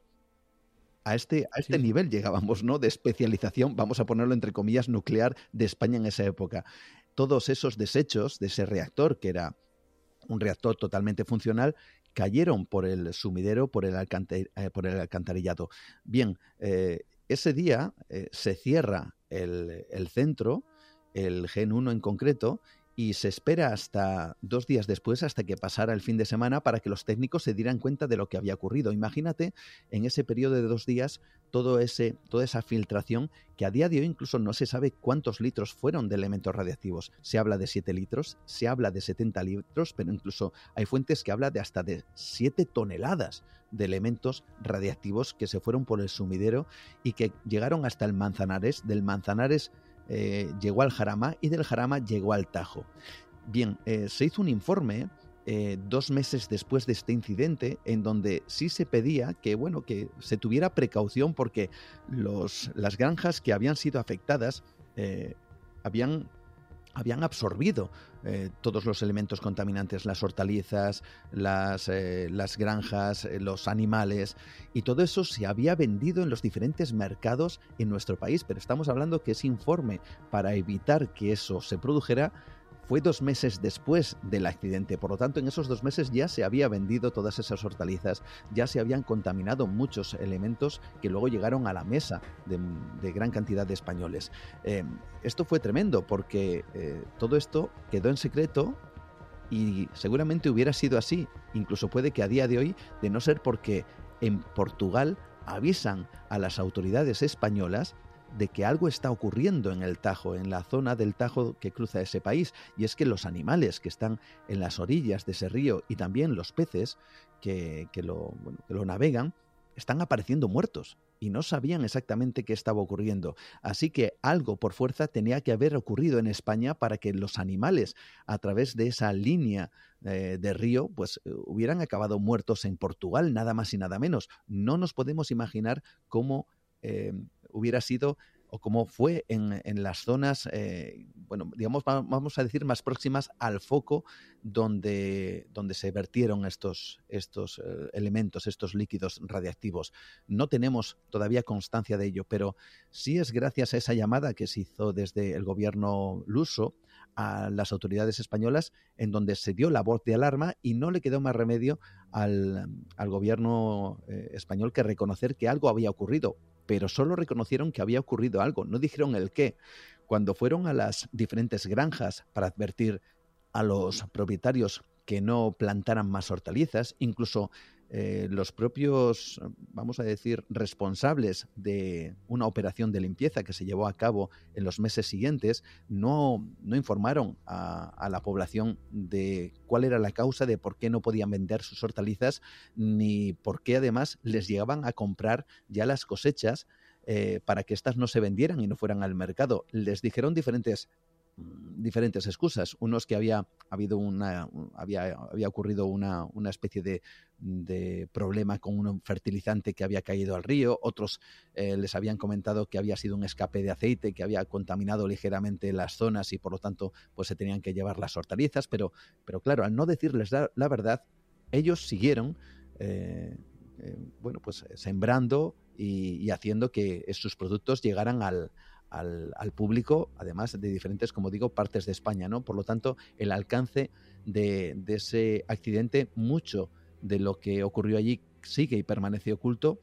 A este, a este Sí. nivel llegábamos, ¿no? De especialización, vamos a ponerlo entre comillas, nuclear de España en esa época. Todos esos desechos de ese reactor, que era un reactor totalmente funcional, cayeron por el sumidero, por el, alcantar, eh, por el alcantarillado. Bien, eh, ese día eh, se cierra el, el centro, el Gen uno en concreto, y se espera hasta dos días después, hasta que pasara el fin de semana, para que los técnicos se dieran cuenta de lo que había ocurrido. Imagínate, en ese periodo de dos días, todo ese, toda esa filtración, que a día de hoy incluso no se sabe cuántos litros fueron de elementos radiactivos. Se habla de siete litros, se habla de setenta litros, pero incluso hay fuentes que hablan de hasta de siete toneladas de elementos radiactivos que se fueron por el sumidero y que llegaron hasta el Manzanares. Del Manzanares Eh, llegó al Jarama y del Jarama llegó al Tajo. Bien, eh, se hizo un informe eh, dos meses después de este incidente en donde sí se pedía que, bueno, que se tuviera precaución porque los, las granjas que habían sido afectadas eh, habían habían absorbido eh, todos los elementos contaminantes, las hortalizas, las, eh, las granjas, eh, los animales, y todo eso se había vendido en los diferentes mercados en nuestro país. Pero estamos hablando que ese informe, para evitar que eso se produjera, fue dos meses después del accidente. Por lo tanto, en esos dos meses ya se había vendido todas esas hortalizas, ya se habían contaminado muchos elementos que luego llegaron a la mesa de, de gran cantidad de españoles. Eh, esto fue tremendo porque eh, todo esto quedó en secreto y seguramente hubiera sido así. Incluso puede que a día de hoy, de no ser porque en Portugal avisan a las autoridades españolas de que algo está ocurriendo en el Tajo, en la zona del Tajo que cruza ese país, y es que los animales que están en las orillas de ese río y también los peces que, que, lo, bueno, que lo navegan están apareciendo muertos y no sabían exactamente qué estaba ocurriendo. Así que algo por fuerza tenía que haber ocurrido en España para que los animales, a través de esa línea eh, de río, pues eh, hubieran acabado muertos en Portugal, nada más y nada menos. No nos podemos imaginar cómo eh, hubiera sido o cómo fue en, en las zonas, eh, bueno, digamos, vamos a decir, más próximas al foco donde, donde se vertieron estos, estos eh, elementos, estos líquidos radiactivos. No tenemos todavía constancia de ello, pero sí es gracias a esa llamada que se hizo desde el gobierno luso a las autoridades españolas, en donde se dio la voz de alarma y no le quedó más remedio al, al gobierno eh, español que reconocer que algo había ocurrido. Pero solo reconocieron que había ocurrido algo, no dijeron el qué. Cuando fueron a las diferentes granjas para advertir a los propietarios que no plantaran más hortalizas, incluso eh, los propios, vamos a decir, responsables de una operación de limpieza que se llevó a cabo en los meses siguientes, no, no informaron a, a la población de cuál era la causa de por qué no podían vender sus hortalizas, ni por qué además les llegaban a comprar ya las cosechas eh, para que éstas no se vendieran y no fueran al mercado. Les dijeron diferentes diferentes excusas. Unos que había habido una había, había ocurrido una, una especie de, de problema con un fertilizante que había caído al río, otros eh, les habían comentado que había sido un escape de aceite que había contaminado ligeramente las zonas y por lo tanto pues se tenían que llevar las hortalizas, pero, pero claro, al no decirles la, la verdad, ellos siguieron eh, eh, bueno, pues sembrando y, y haciendo que sus productos llegaran al Al, al público, además de diferentes, como digo, partes de España, ¿no? Por lo tanto, el alcance de, de ese accidente, mucho de lo que ocurrió allí sigue y permanece oculto,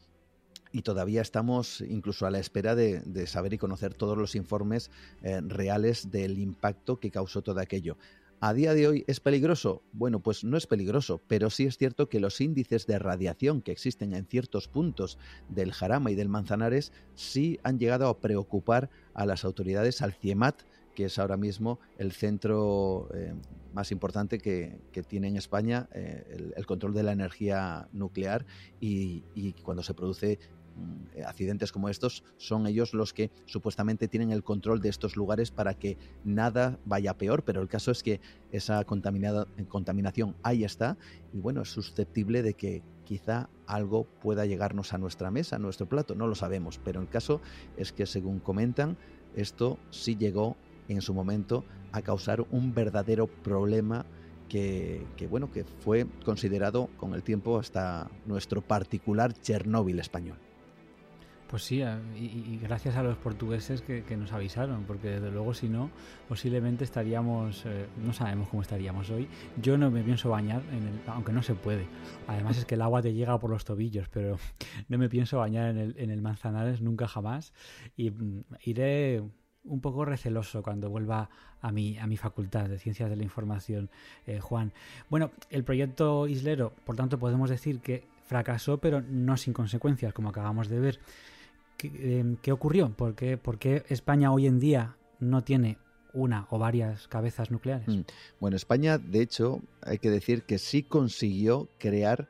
y todavía estamos incluso a la espera de, de saber y conocer todos los informes eh, reales del impacto que causó todo aquello. ¿A día de hoy es peligroso? Bueno, pues no es peligroso, pero sí es cierto que los índices de radiación que existen en ciertos puntos del Jarama y del Manzanares sí han llegado a preocupar a las autoridades, al CIEMAT, que es ahora mismo el centro eh, más importante que, que tiene en España, eh, el, el control de la energía nuclear, y, y cuando se produce accidentes como estos, son ellos los que supuestamente tienen el control de estos lugares para que nada vaya peor, pero el caso es que esa contaminada, contaminación ahí está, y bueno, es susceptible de que quizá algo pueda llegarnos a nuestra mesa, a nuestro plato, no lo sabemos, pero el caso es que, según comentan, esto sí llegó en su momento a causar un verdadero problema que, que, bueno, que fue considerado con el tiempo hasta nuestro particular Chernóbil español. Pues sí, y, y gracias a los portugueses que, que nos avisaron, porque desde luego si no, posiblemente estaríamos, eh, no sabemos cómo estaríamos hoy. Yo no me pienso bañar, en el, aunque no se puede. Además es que el agua te llega por los tobillos, pero no me pienso bañar en el, en el Manzanares nunca jamás. Y mm, iré un poco receloso cuando vuelva a mi, a mi facultad de Ciencias de la Información, eh, Juan. Bueno, el proyecto Islero, por tanto, podemos decir que fracasó, pero no sin consecuencias, como acabamos de ver. ¿Qué, eh, ¿Qué ocurrió? ¿Por qué, ¿Por qué España hoy en día no tiene una o varias cabezas nucleares? Mm. Bueno, España, de hecho, hay que decir que sí consiguió crear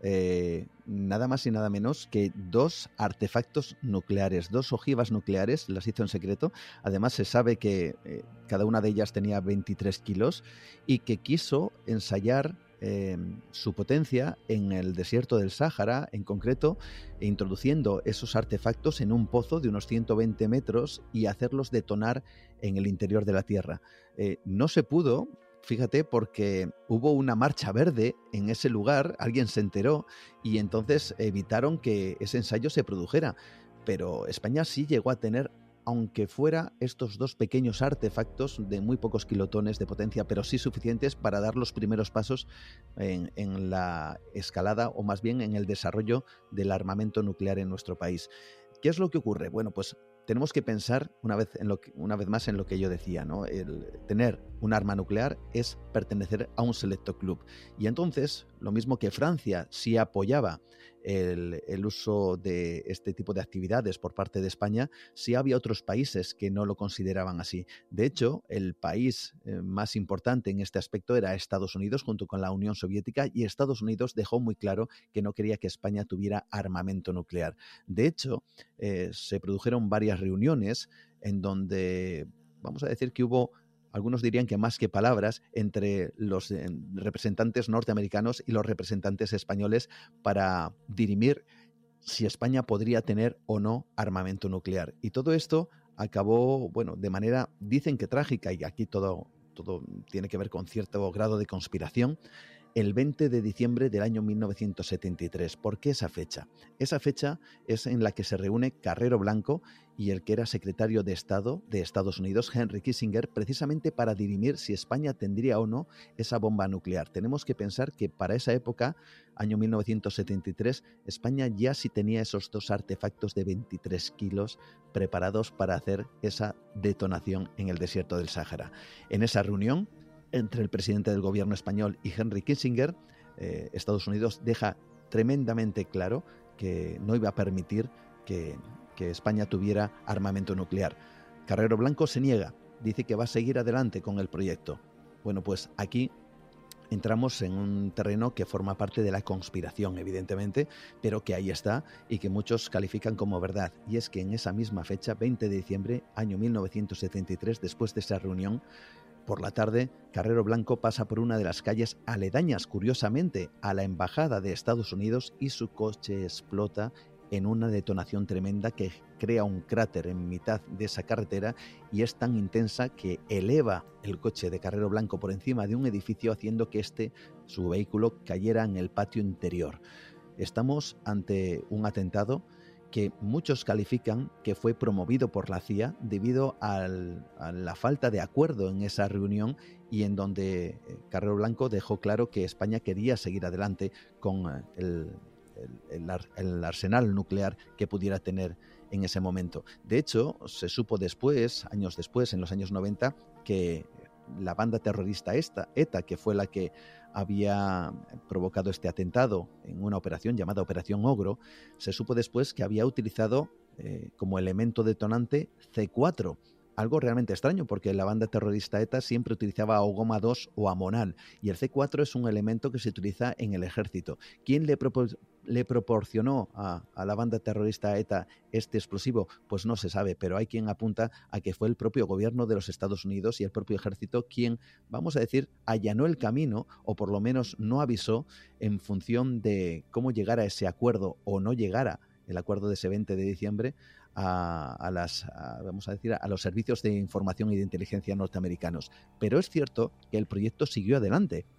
eh, nada más y nada menos que dos artefactos nucleares, dos ojivas nucleares, las hizo en secreto. Además, se sabe que eh, cada una de ellas tenía veintitrés kilos y que quiso ensayar Eh, su potencia en el desierto del Sáhara, en concreto, introduciendo esos artefactos en un pozo de unos ciento veinte metros y hacerlos detonar en el interior de la Tierra. Eh, no se pudo, fíjate, porque hubo una marcha verde en ese lugar, alguien se enteró y entonces evitaron que ese ensayo se produjera. Pero España sí llegó a tener, aunque fuera estos dos pequeños artefactos de muy pocos kilotones de potencia, pero sí suficientes para dar los primeros pasos en, en la escalada, o más bien en el desarrollo del armamento nuclear en nuestro país. ¿Qué es lo que ocurre? Bueno, pues tenemos que pensar una vez, en lo que, una vez más en lo que yo decía, ¿no? El tener un arma nuclear es pertenecer a un selecto club. Y entonces, lo mismo que Francia sí apoyaba el, el uso de este tipo de actividades por parte de España, sí había otros países que no lo consideraban así. De hecho, el país eh, más importante en este aspecto era Estados Unidos, junto con la Unión Soviética, y Estados Unidos dejó muy claro que no quería que España tuviera armamento nuclear. De hecho, eh, se produjeron varias reuniones en donde, vamos a decir que hubo, algunos dirían que más que palabras, entre los eh, representantes norteamericanos y los representantes españoles para dirimir si España podría tener o no armamento nuclear. Y todo esto acabó, bueno, de manera, dicen que trágica, y aquí todo, todo tiene que ver con cierto grado de conspiración, el veinte de diciembre del año mil novecientos setenta y tres. ¿Por qué esa fecha? Esa fecha es en la que se reúne Carrero Blanco y el que era secretario de Estado de Estados Unidos, Henry Kissinger, precisamente para dirimir si España tendría o no esa bomba nuclear. Tenemos que pensar que para esa época, año mil novecientos setenta y tres, España ya sí tenía esos dos artefactos de veintitrés kilos preparados para hacer esa detonación en el desierto del Sáhara. En esa reunión, entre el presidente del gobierno español y Henry Kissinger, eh, Estados Unidos deja tremendamente claro que no iba a permitir que, que España tuviera armamento nuclear. Carrero Blanco se niega, dice que va a seguir adelante con el proyecto. Bueno, pues aquí entramos en un terreno que forma parte de la conspiración, evidentemente, pero que ahí está y que muchos califican como verdad. Y es que en esa misma fecha, veinte de diciembre, año mil novecientos setenta y tres, después de esa reunión, por la tarde, Carrero Blanco pasa por una de las calles aledañas, curiosamente, a la embajada de Estados Unidos y su coche explota en una detonación tremenda que crea un cráter en mitad de esa carretera y es tan intensa que eleva el coche de Carrero Blanco por encima de un edificio, haciendo que este, su vehículo, cayera en el patio interior. Estamos ante un atentado que muchos califican que fue promovido por la C I A debido al, a la falta de acuerdo en esa reunión, y en donde Carrero Blanco dejó claro que España quería seguir adelante con el, el, el, el arsenal nuclear que pudiera tener en ese momento. De hecho, se supo después, años después, en los años noventa, que la banda terrorista esta, ETA, que fue la que había provocado este atentado en una operación llamada Operación Ogro, se supo después que había utilizado eh, como elemento detonante ce cuatro, algo realmente extraño porque la banda terrorista ETA siempre utilizaba o goma dos o amonal, y el ce cuatro es un elemento que se utiliza en el ejército. ¿Quién le, propor le proporcionó a, a la banda terrorista ETA este explosivo? Pues no se sabe, pero hay quien apunta a que fue el propio gobierno de los Estados Unidos y el propio ejército quien, vamos a decir, allanó el camino, o por lo menos no avisó en función de cómo llegara ese acuerdo o no llegara el acuerdo de ese veinte de diciembre a, a, las, a, vamos a decir, a los servicios de información y de inteligencia norteamericanos. Pero es cierto que el proyecto siguió adelante.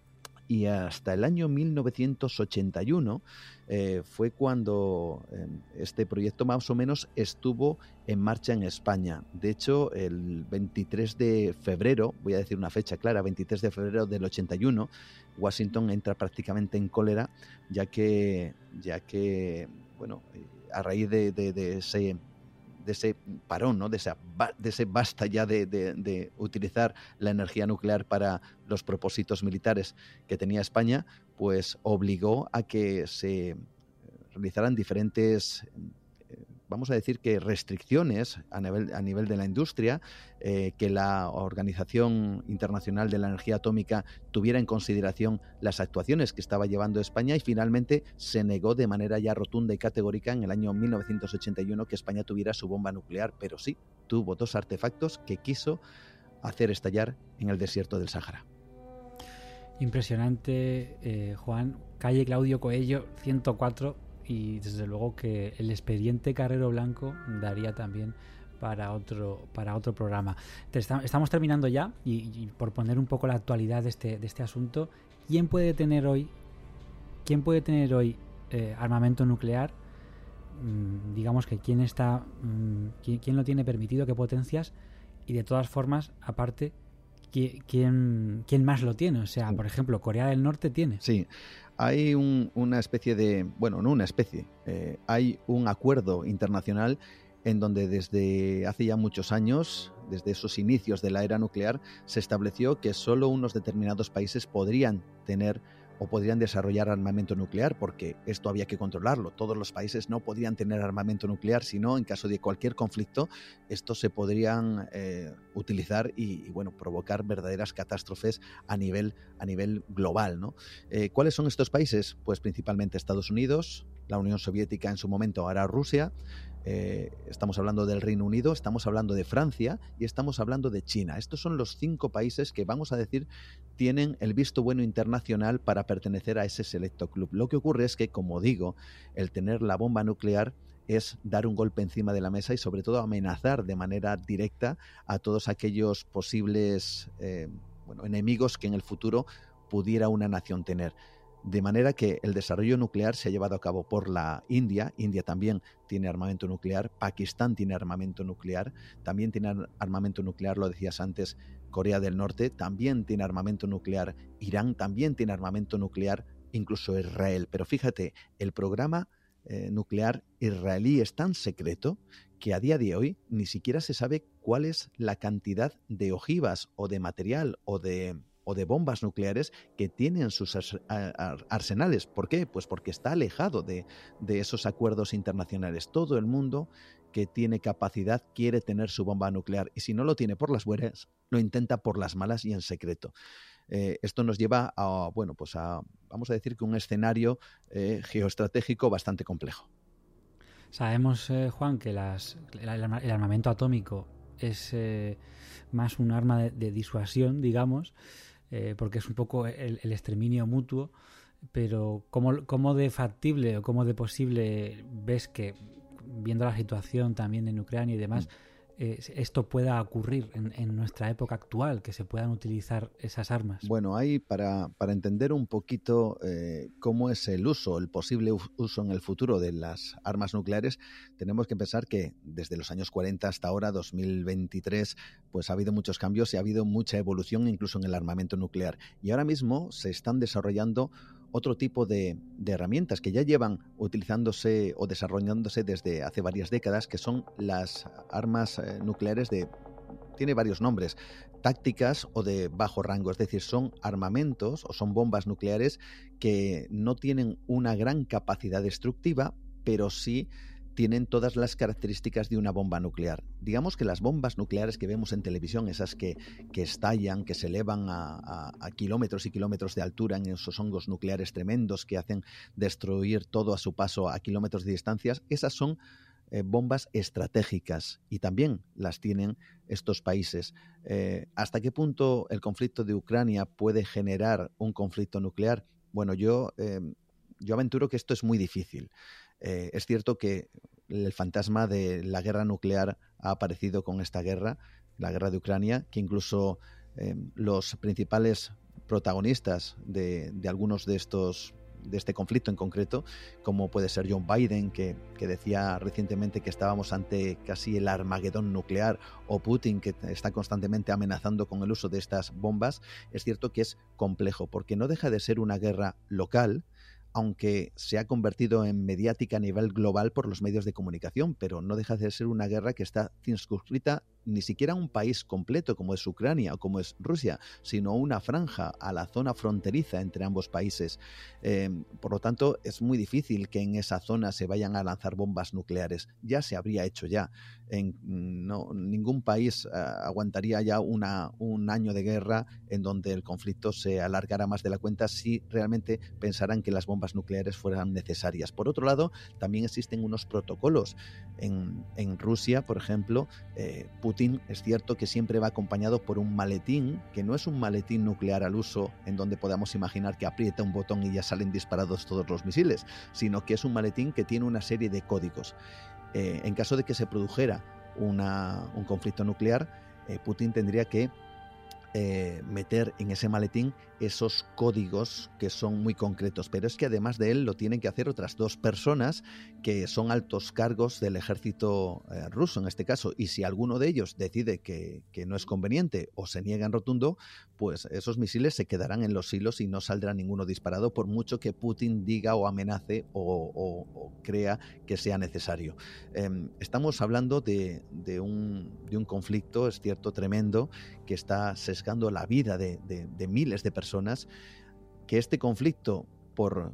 y hasta el año mil novecientos ochenta y uno eh, fue cuando eh, este proyecto más o menos estuvo en marcha en España. De hecho, el veintitrés de febrero, voy a decir una fecha clara, veintitrés de febrero del ochenta y uno, Washington entra prácticamente en cólera, ya que, ya que bueno, a raíz de, de, de ese... de ese parón, ¿no? de, esa, de ese basta ya de, de, de utilizar la energía nuclear para los propósitos militares que tenía España, pues obligó a que se realizaran diferentes, vamos a decir que restricciones a nivel, a nivel de la industria, eh, que la Organización Internacional de la Energía Atómica tuviera en consideración las actuaciones que estaba llevando España, y finalmente se negó de manera ya rotunda y categórica en el año mil novecientos ochenta y uno que España tuviera su bomba nuclear, pero sí tuvo dos artefactos que quiso hacer estallar en el desierto del Sáhara. Impresionante, eh, Juan. Calle Claudio Coello, ciento cuatro, y desde luego que el expediente Carrero Blanco daría también para otro para otro programa. Estamos terminando ya, y, y por poner un poco la actualidad de este, de este asunto, ¿quién puede tener hoy quién puede tener hoy eh, armamento nuclear? Mm, digamos que quién está mm, quién, quién lo tiene permitido, qué potencias, y de todas formas, aparte, ¿quién, quién más lo tiene? O sea, por ejemplo, Corea del Norte tiene. Sí. Hay un, una especie de, bueno, no una especie, eh, hay un acuerdo internacional en donde desde hace ya muchos años, desde esos inicios de la era nuclear, se estableció que solo unos determinados países podrían tener o podrían desarrollar armamento nuclear, porque esto había que controlarlo. Todos los países no podían tener armamento nuclear, sino en caso de cualquier conflicto, estos se podrían eh, utilizar y, y bueno, provocar verdaderas catástrofes a nivel, a nivel global, ¿no? Eh, ¿Cuáles son estos países? Pues principalmente Estados Unidos, la Unión Soviética en su momento, ahora Rusia. Eh, estamos hablando del Reino Unido, estamos hablando de Francia y estamos hablando de China. Estos son los cinco países que, vamos a decir, tienen el visto bueno internacional para pertenecer a ese selecto club. Lo que ocurre es que, como digo, el tener la bomba nuclear es dar un golpe encima de la mesa y sobre todo amenazar de manera directa a todos aquellos posibles eh, bueno, enemigos que en el futuro pudiera una nación tener. De manera que el desarrollo nuclear se ha llevado a cabo por la India. India también tiene armamento nuclear. Pakistán tiene armamento nuclear. También tiene armamento nuclear, lo decías antes, Corea del Norte. También tiene armamento nuclear Irán. También tiene armamento nuclear incluso Israel. Pero fíjate, el programa eh, nuclear israelí es tan secreto que a día de hoy ni siquiera se sabe cuál es la cantidad de ojivas o de material o de... o de bombas nucleares que tienen sus arsenales. ¿Por qué? Pues porque está alejado de, de esos acuerdos internacionales. Todo el mundo que tiene capacidad quiere tener su bomba nuclear, y si no lo tiene por las buenas, lo intenta por las malas y en secreto. Eh, esto nos lleva a, bueno, pues a, vamos a decir que un escenario eh, geoestratégico bastante complejo. Sabemos, eh, Juan, que las, el, el armamento atómico es eh, más un arma de, de disuasión, digamos, Eh, porque es un poco el, el exterminio mutuo, pero ¿cómo, cómo de factible o cómo de posible ves que, viendo la situación también en Ucrania y demás, eh, esto pueda ocurrir en, en nuestra época actual, que se puedan utilizar esas armas? Bueno, ahí para, para entender un poquito eh, cómo es el uso, el posible uso en el futuro de las armas nucleares, tenemos que pensar que desde los años cuarenta hasta ahora, dos mil veintitrés, pues ha habido muchos cambios y ha habido mucha evolución incluso en el armamento nuclear. Y ahora mismo se están desarrollando otro tipo de, de herramientas que ya llevan utilizándose o desarrollándose desde hace varias décadas, que son las armas eh, nucleares de... tiene varios nombres, tácticas o de bajo rango, es decir, son armamentos o son bombas nucleares que no tienen una gran capacidad destructiva, pero sí tienen todas las características de una bomba nuclear. Digamos que las bombas nucleares que vemos en televisión, esas que, que estallan, que se elevan a, a, a kilómetros y kilómetros de altura en esos hongos nucleares tremendos que hacen destruir todo a su paso a kilómetros de distancias, esas son eh, bombas estratégicas y también las tienen estos países. Eh, ¿Hasta qué punto el conflicto de Ucrania puede generar un conflicto nuclear? Bueno, yo, eh, yo aventuro que esto es muy difícil. Eh, es cierto que el fantasma de la guerra nuclear ha aparecido con esta guerra, la guerra de Ucrania, que incluso eh, los principales protagonistas de, de algunos de estos de este conflicto en concreto, como puede ser John Biden, que, que decía recientemente que estábamos ante casi el Armagedón nuclear, o Putin, que está constantemente amenazando con el uso de estas bombas. Es cierto que es complejo, porque no deja de ser una guerra local, aunque se ha convertido en mediática a nivel global por los medios de comunicación, pero no deja de ser una guerra que está circunscrita ni siquiera a un país completo como es Ucrania o como es Rusia, sino una franja, a la zona fronteriza entre ambos países. Eh, por lo tanto, es muy difícil que en esa zona se vayan a lanzar bombas nucleares. Ya se habría hecho ya. En, no, ningún país uh, aguantaría ya una, un año de guerra en donde el conflicto se alargara más de la cuenta si realmente pensaran que las bombas nucleares fueran necesarias. Por otro lado, también existen unos protocolos. En, en Rusia, por ejemplo, eh, Putin es cierto que siempre va acompañado por un maletín, que no es un maletín nuclear al uso en donde podamos imaginar que aprieta un botón y ya salen disparados todos los misiles, sino que es un maletín que tiene una serie de códigos. Eh, en caso de que se produjera una, un conflicto nuclear, eh, Putin tendría que eh, meter en ese maletín esos códigos que son muy concretos, pero es que además de él lo tienen que hacer otras dos personas que son altos cargos del ejército eh, ruso en este caso, y si alguno de ellos decide que, que no es conveniente o se niega en rotundo, pues esos misiles se quedarán en los silos y no saldrá ninguno disparado, por mucho que Putin diga o amenace o, o, o crea que sea necesario. Eh, estamos hablando de, de, un, de un conflicto, es cierto, tremendo, que está sesgando la vida de, de, de miles de personas. Personas, que este conflicto, por,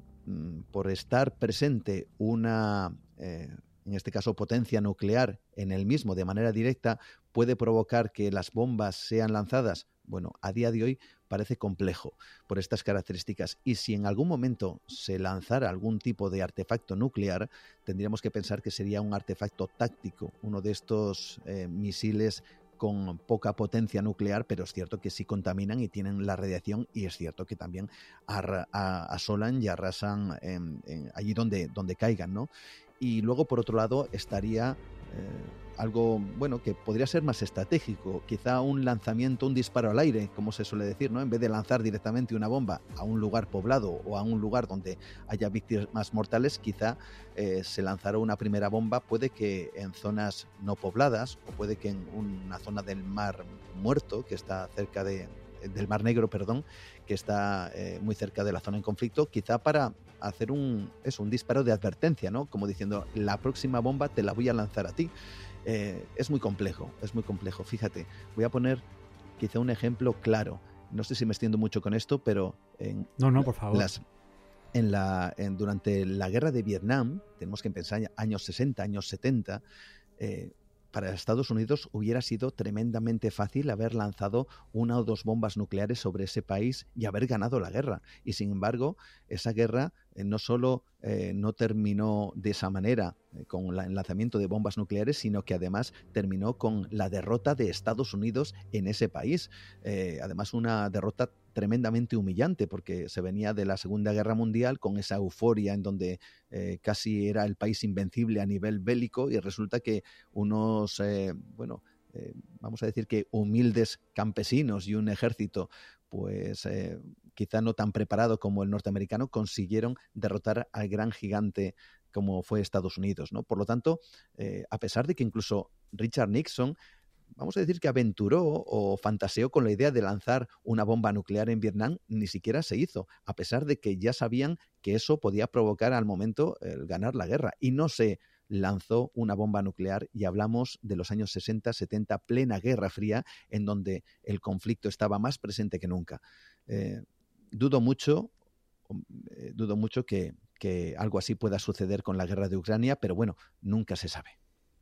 por estar presente una, eh, en este caso, potencia nuclear en el mismo de manera directa, puede provocar que las bombas sean lanzadas. Bueno, a día de hoy parece complejo por estas características, y si en algún momento se lanzara algún tipo de artefacto nuclear, tendríamos que pensar que sería un artefacto táctico, uno de estos eh, misiles con poca potencia nuclear, pero es cierto que sí contaminan y tienen la radiación, y es cierto que también arra- a- asolan y arrasan en, en allí donde, donde caigan, ¿no? Y luego, por otro lado, estaría eh, algo, bueno, que podría ser más estratégico, quizá un lanzamiento, un disparo al aire, como se suele decir, ¿no? En vez de lanzar directamente una bomba a un lugar poblado o a un lugar donde haya víctimas mortales, quizá eh, se lanzará una primera bomba, puede que en zonas no pobladas, o puede que en una zona del Mar Muerto, que está cerca de, del Mar Negro, perdón, que está eh, muy cerca de la zona en conflicto, quizá para hacer un, eso, un disparo de advertencia, ¿no? Como diciendo, la próxima bomba te la voy a lanzar a ti. Eh, es muy complejo, es muy complejo. Fíjate, voy a poner quizá un ejemplo claro. No sé si me extiendo mucho con esto, pero en no, no, por favor. Las, en la, en, durante la guerra de Vietnam, tenemos que pensar años sesenta, años setenta, eh, para Estados Unidos hubiera sido tremendamente fácil haber lanzado una o dos bombas nucleares sobre ese país y haber ganado la guerra. Y sin embargo, esa guerra eh, no solo eh, no terminó de esa manera, eh, con la, el lanzamiento de bombas nucleares, sino que además terminó con la derrota de Estados Unidos en ese país. Eh, además, una derrota tremendamente humillante, porque se venía de la Segunda Guerra Mundial con esa euforia en donde eh, casi era el país invencible a nivel bélico, y resulta que unos, eh, bueno, eh, vamos a decir que humildes campesinos y un ejército pues eh, quizá no tan preparado como el norteamericano, consiguieron derrotar al gran gigante como fue Estados Unidos, ¿no? Por lo tanto, eh, a pesar de que incluso Richard Nixon, vamos a decir que aventuró o fantaseó con la idea de lanzar una bomba nuclear en Vietnam, ni siquiera se hizo, a pesar de que ya sabían que eso podía provocar al momento el ganar la guerra. Y no se lanzó una bomba nuclear, y hablamos de los años sesenta, setenta, plena Guerra Fría, en donde el conflicto estaba más presente que nunca. Eh, dudo mucho, eh, dudo mucho que, que algo así pueda suceder con la guerra de Ucrania, pero bueno, nunca se sabe.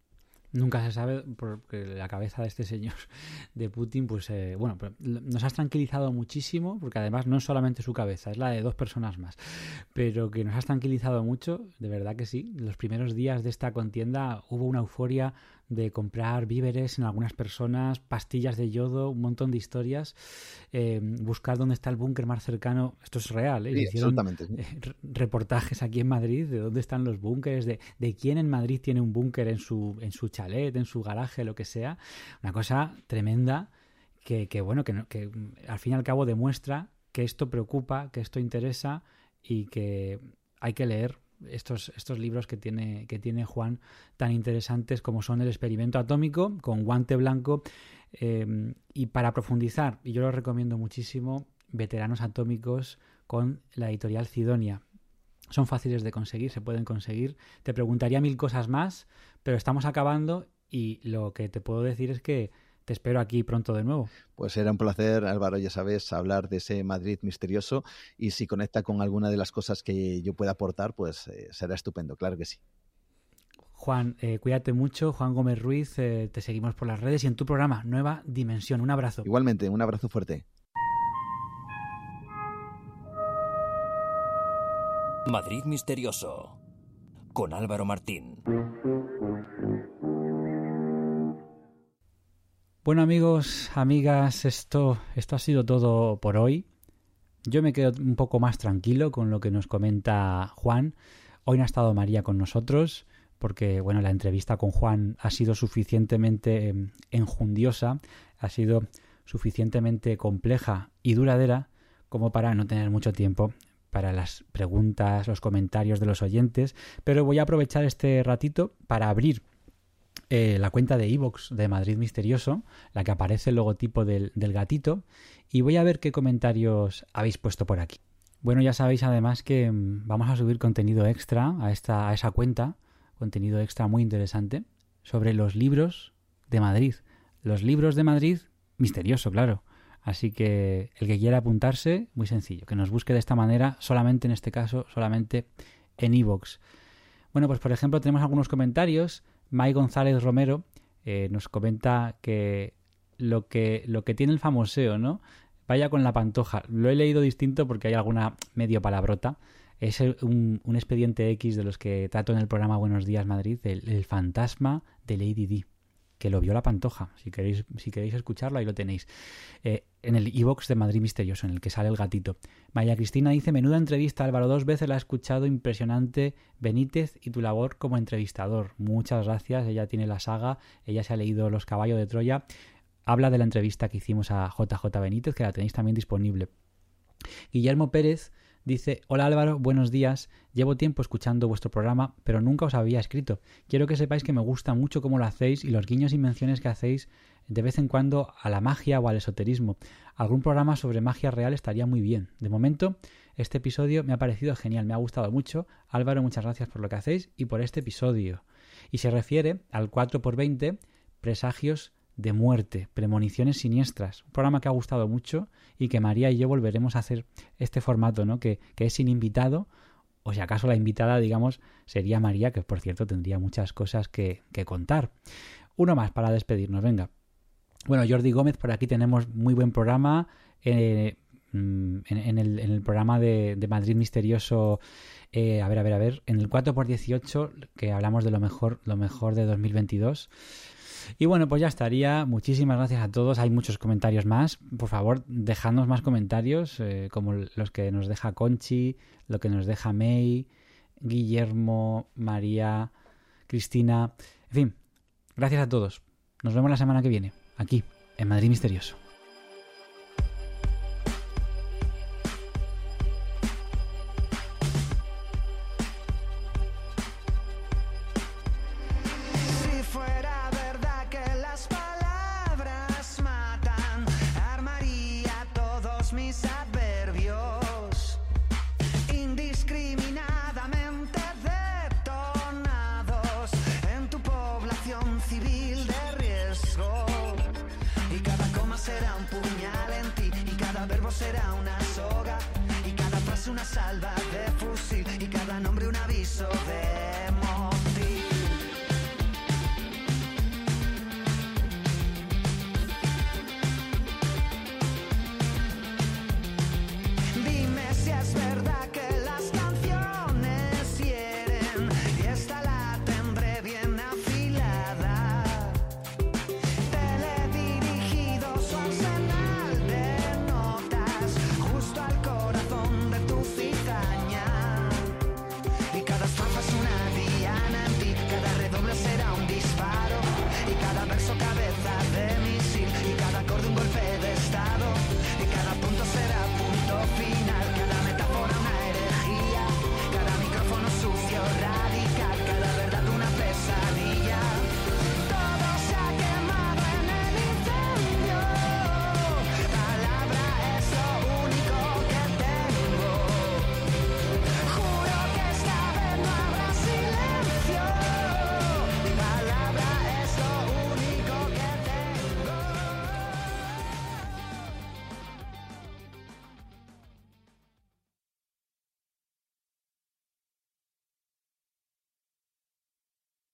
Nunca se sabe, porque la cabeza de este señor, de Putin, pues eh, bueno, pero nos has tranquilizado muchísimo, porque además no es solamente su cabeza, es la de dos personas más, pero que nos has tranquilizado mucho, de verdad que sí. Los primeros días de esta contienda hubo una euforia de comprar víveres en algunas personas, pastillas de yodo, un montón de historias, eh, buscar dónde está el búnker más cercano. Esto es real, ¿eh? Sí, hicieron absolutamente. eh, reportajes aquí en Madrid de dónde están los búnkeres, de, de quién en Madrid tiene un búnker en su, en su chalet, en su garaje, lo que sea. Una cosa tremenda, que, que bueno, que, que al fin y al cabo demuestra que esto preocupa, que esto interesa y que hay que leer estos, estos libros que tiene, que tiene Juan, tan interesantes como son El experimento atómico, con guante blanco, eh, y para profundizar, y yo lo recomiendo muchísimo, Veteranos atómicos, con la editorial Cidonia. Son fáciles de conseguir, se pueden conseguir. Te preguntaría mil cosas más, pero estamos acabando y lo que te puedo decir es que te espero aquí pronto de nuevo. Pues era un placer, Álvaro, ya sabes, hablar de ese Madrid misterioso, y si conecta con alguna de las cosas que yo pueda aportar, pues eh, será estupendo, claro que sí. Juan, eh, cuídate mucho. Juan Gómez Ruiz, eh, te seguimos por las redes y en tu programa Nueva Dimensión. Un abrazo. Igualmente, un abrazo fuerte. Madrid misterioso, con Álvaro Martín. Bueno, amigos, amigas, esto, esto ha sido todo por hoy. Yo me quedo un poco más tranquilo con lo que nos comenta Juan. Hoy no ha estado María con nosotros porque, bueno, la entrevista con Juan ha sido suficientemente eh, enjundiosa, ha sido suficientemente compleja y duradera como para no tener mucho tiempo para las preguntas, los comentarios de los oyentes, pero voy a aprovechar este ratito para abrir eh, la cuenta de iVoox de Madrid Misterioso, la que aparece el logotipo del, del gatito, y voy a ver qué comentarios habéis puesto por aquí. Bueno, ya sabéis además que mmm, vamos a subir contenido extra a, esta, a esa cuenta, contenido extra muy interesante, sobre los libros de Madrid. Los libros de Madrid misterioso, claro. Así que el que quiera apuntarse, muy sencillo, que nos busque de esta manera, solamente en este caso, solamente en iVoox. Bueno, pues por ejemplo tenemos algunos comentarios. May González Romero eh, nos comenta que lo que lo que tiene el famoseo, ¿no? Vaya con la pantoja. Lo he leído distinto porque hay alguna medio palabrota. Es un, un expediente X de los que trato en el programa Buenos Días Madrid, el, el fantasma de Lady Di, que lo vio la pantoja. Si queréis, si queréis escucharlo, ahí lo tenéis. Eh, en el iVoox de Madrid Misterioso, en el que sale el gatito. María Cristina dice: menuda entrevista, Álvaro, dos veces la he escuchado, impresionante, Benítez y tu labor como entrevistador. Muchas gracias, ella tiene la saga, ella se ha leído Los caballos de Troya. Habla de la entrevista que hicimos a J J Benítez, que la tenéis también disponible. Guillermo Pérez dice: hola Álvaro, buenos días. Llevo tiempo escuchando vuestro programa, pero nunca os había escrito. Quiero que sepáis que me gusta mucho cómo lo hacéis y los guiños y menciones que hacéis de vez en cuando a la magia o al esoterismo. Algún programa sobre magia real estaría muy bien. De momento, este episodio me ha parecido genial, me ha gustado mucho. Álvaro, muchas gracias por lo que hacéis y por este episodio. Y se refiere al cuatro por veinte, presagios de muerte, premoniciones siniestras. Un programa que ha gustado mucho y que María y yo volveremos a hacer este formato, ¿no? Que, que es sin invitado, o si acaso la invitada, digamos, sería María, que por cierto tendría muchas cosas que, que contar. Uno más para despedirnos, venga. Bueno, Jordi Gómez, por aquí tenemos muy buen programa. Eh, en, en, el, en el programa de, de Madrid Misterioso, eh, a ver, a ver, a ver, en el cuatro por dieciocho, que hablamos de lo mejor, lo mejor de dos mil veintidós. Y bueno, pues ya estaría. Muchísimas gracias a todos. Hay muchos comentarios más. Por favor, dejadnos más comentarios, eh, como los que nos deja Conchi, lo que nos deja May, Guillermo, María, Cristina. En fin, gracias a todos. Nos vemos la semana que viene, aquí, en Madrid Misterioso. Será una soga y cada frase una salva de fusil y cada nombre un aviso de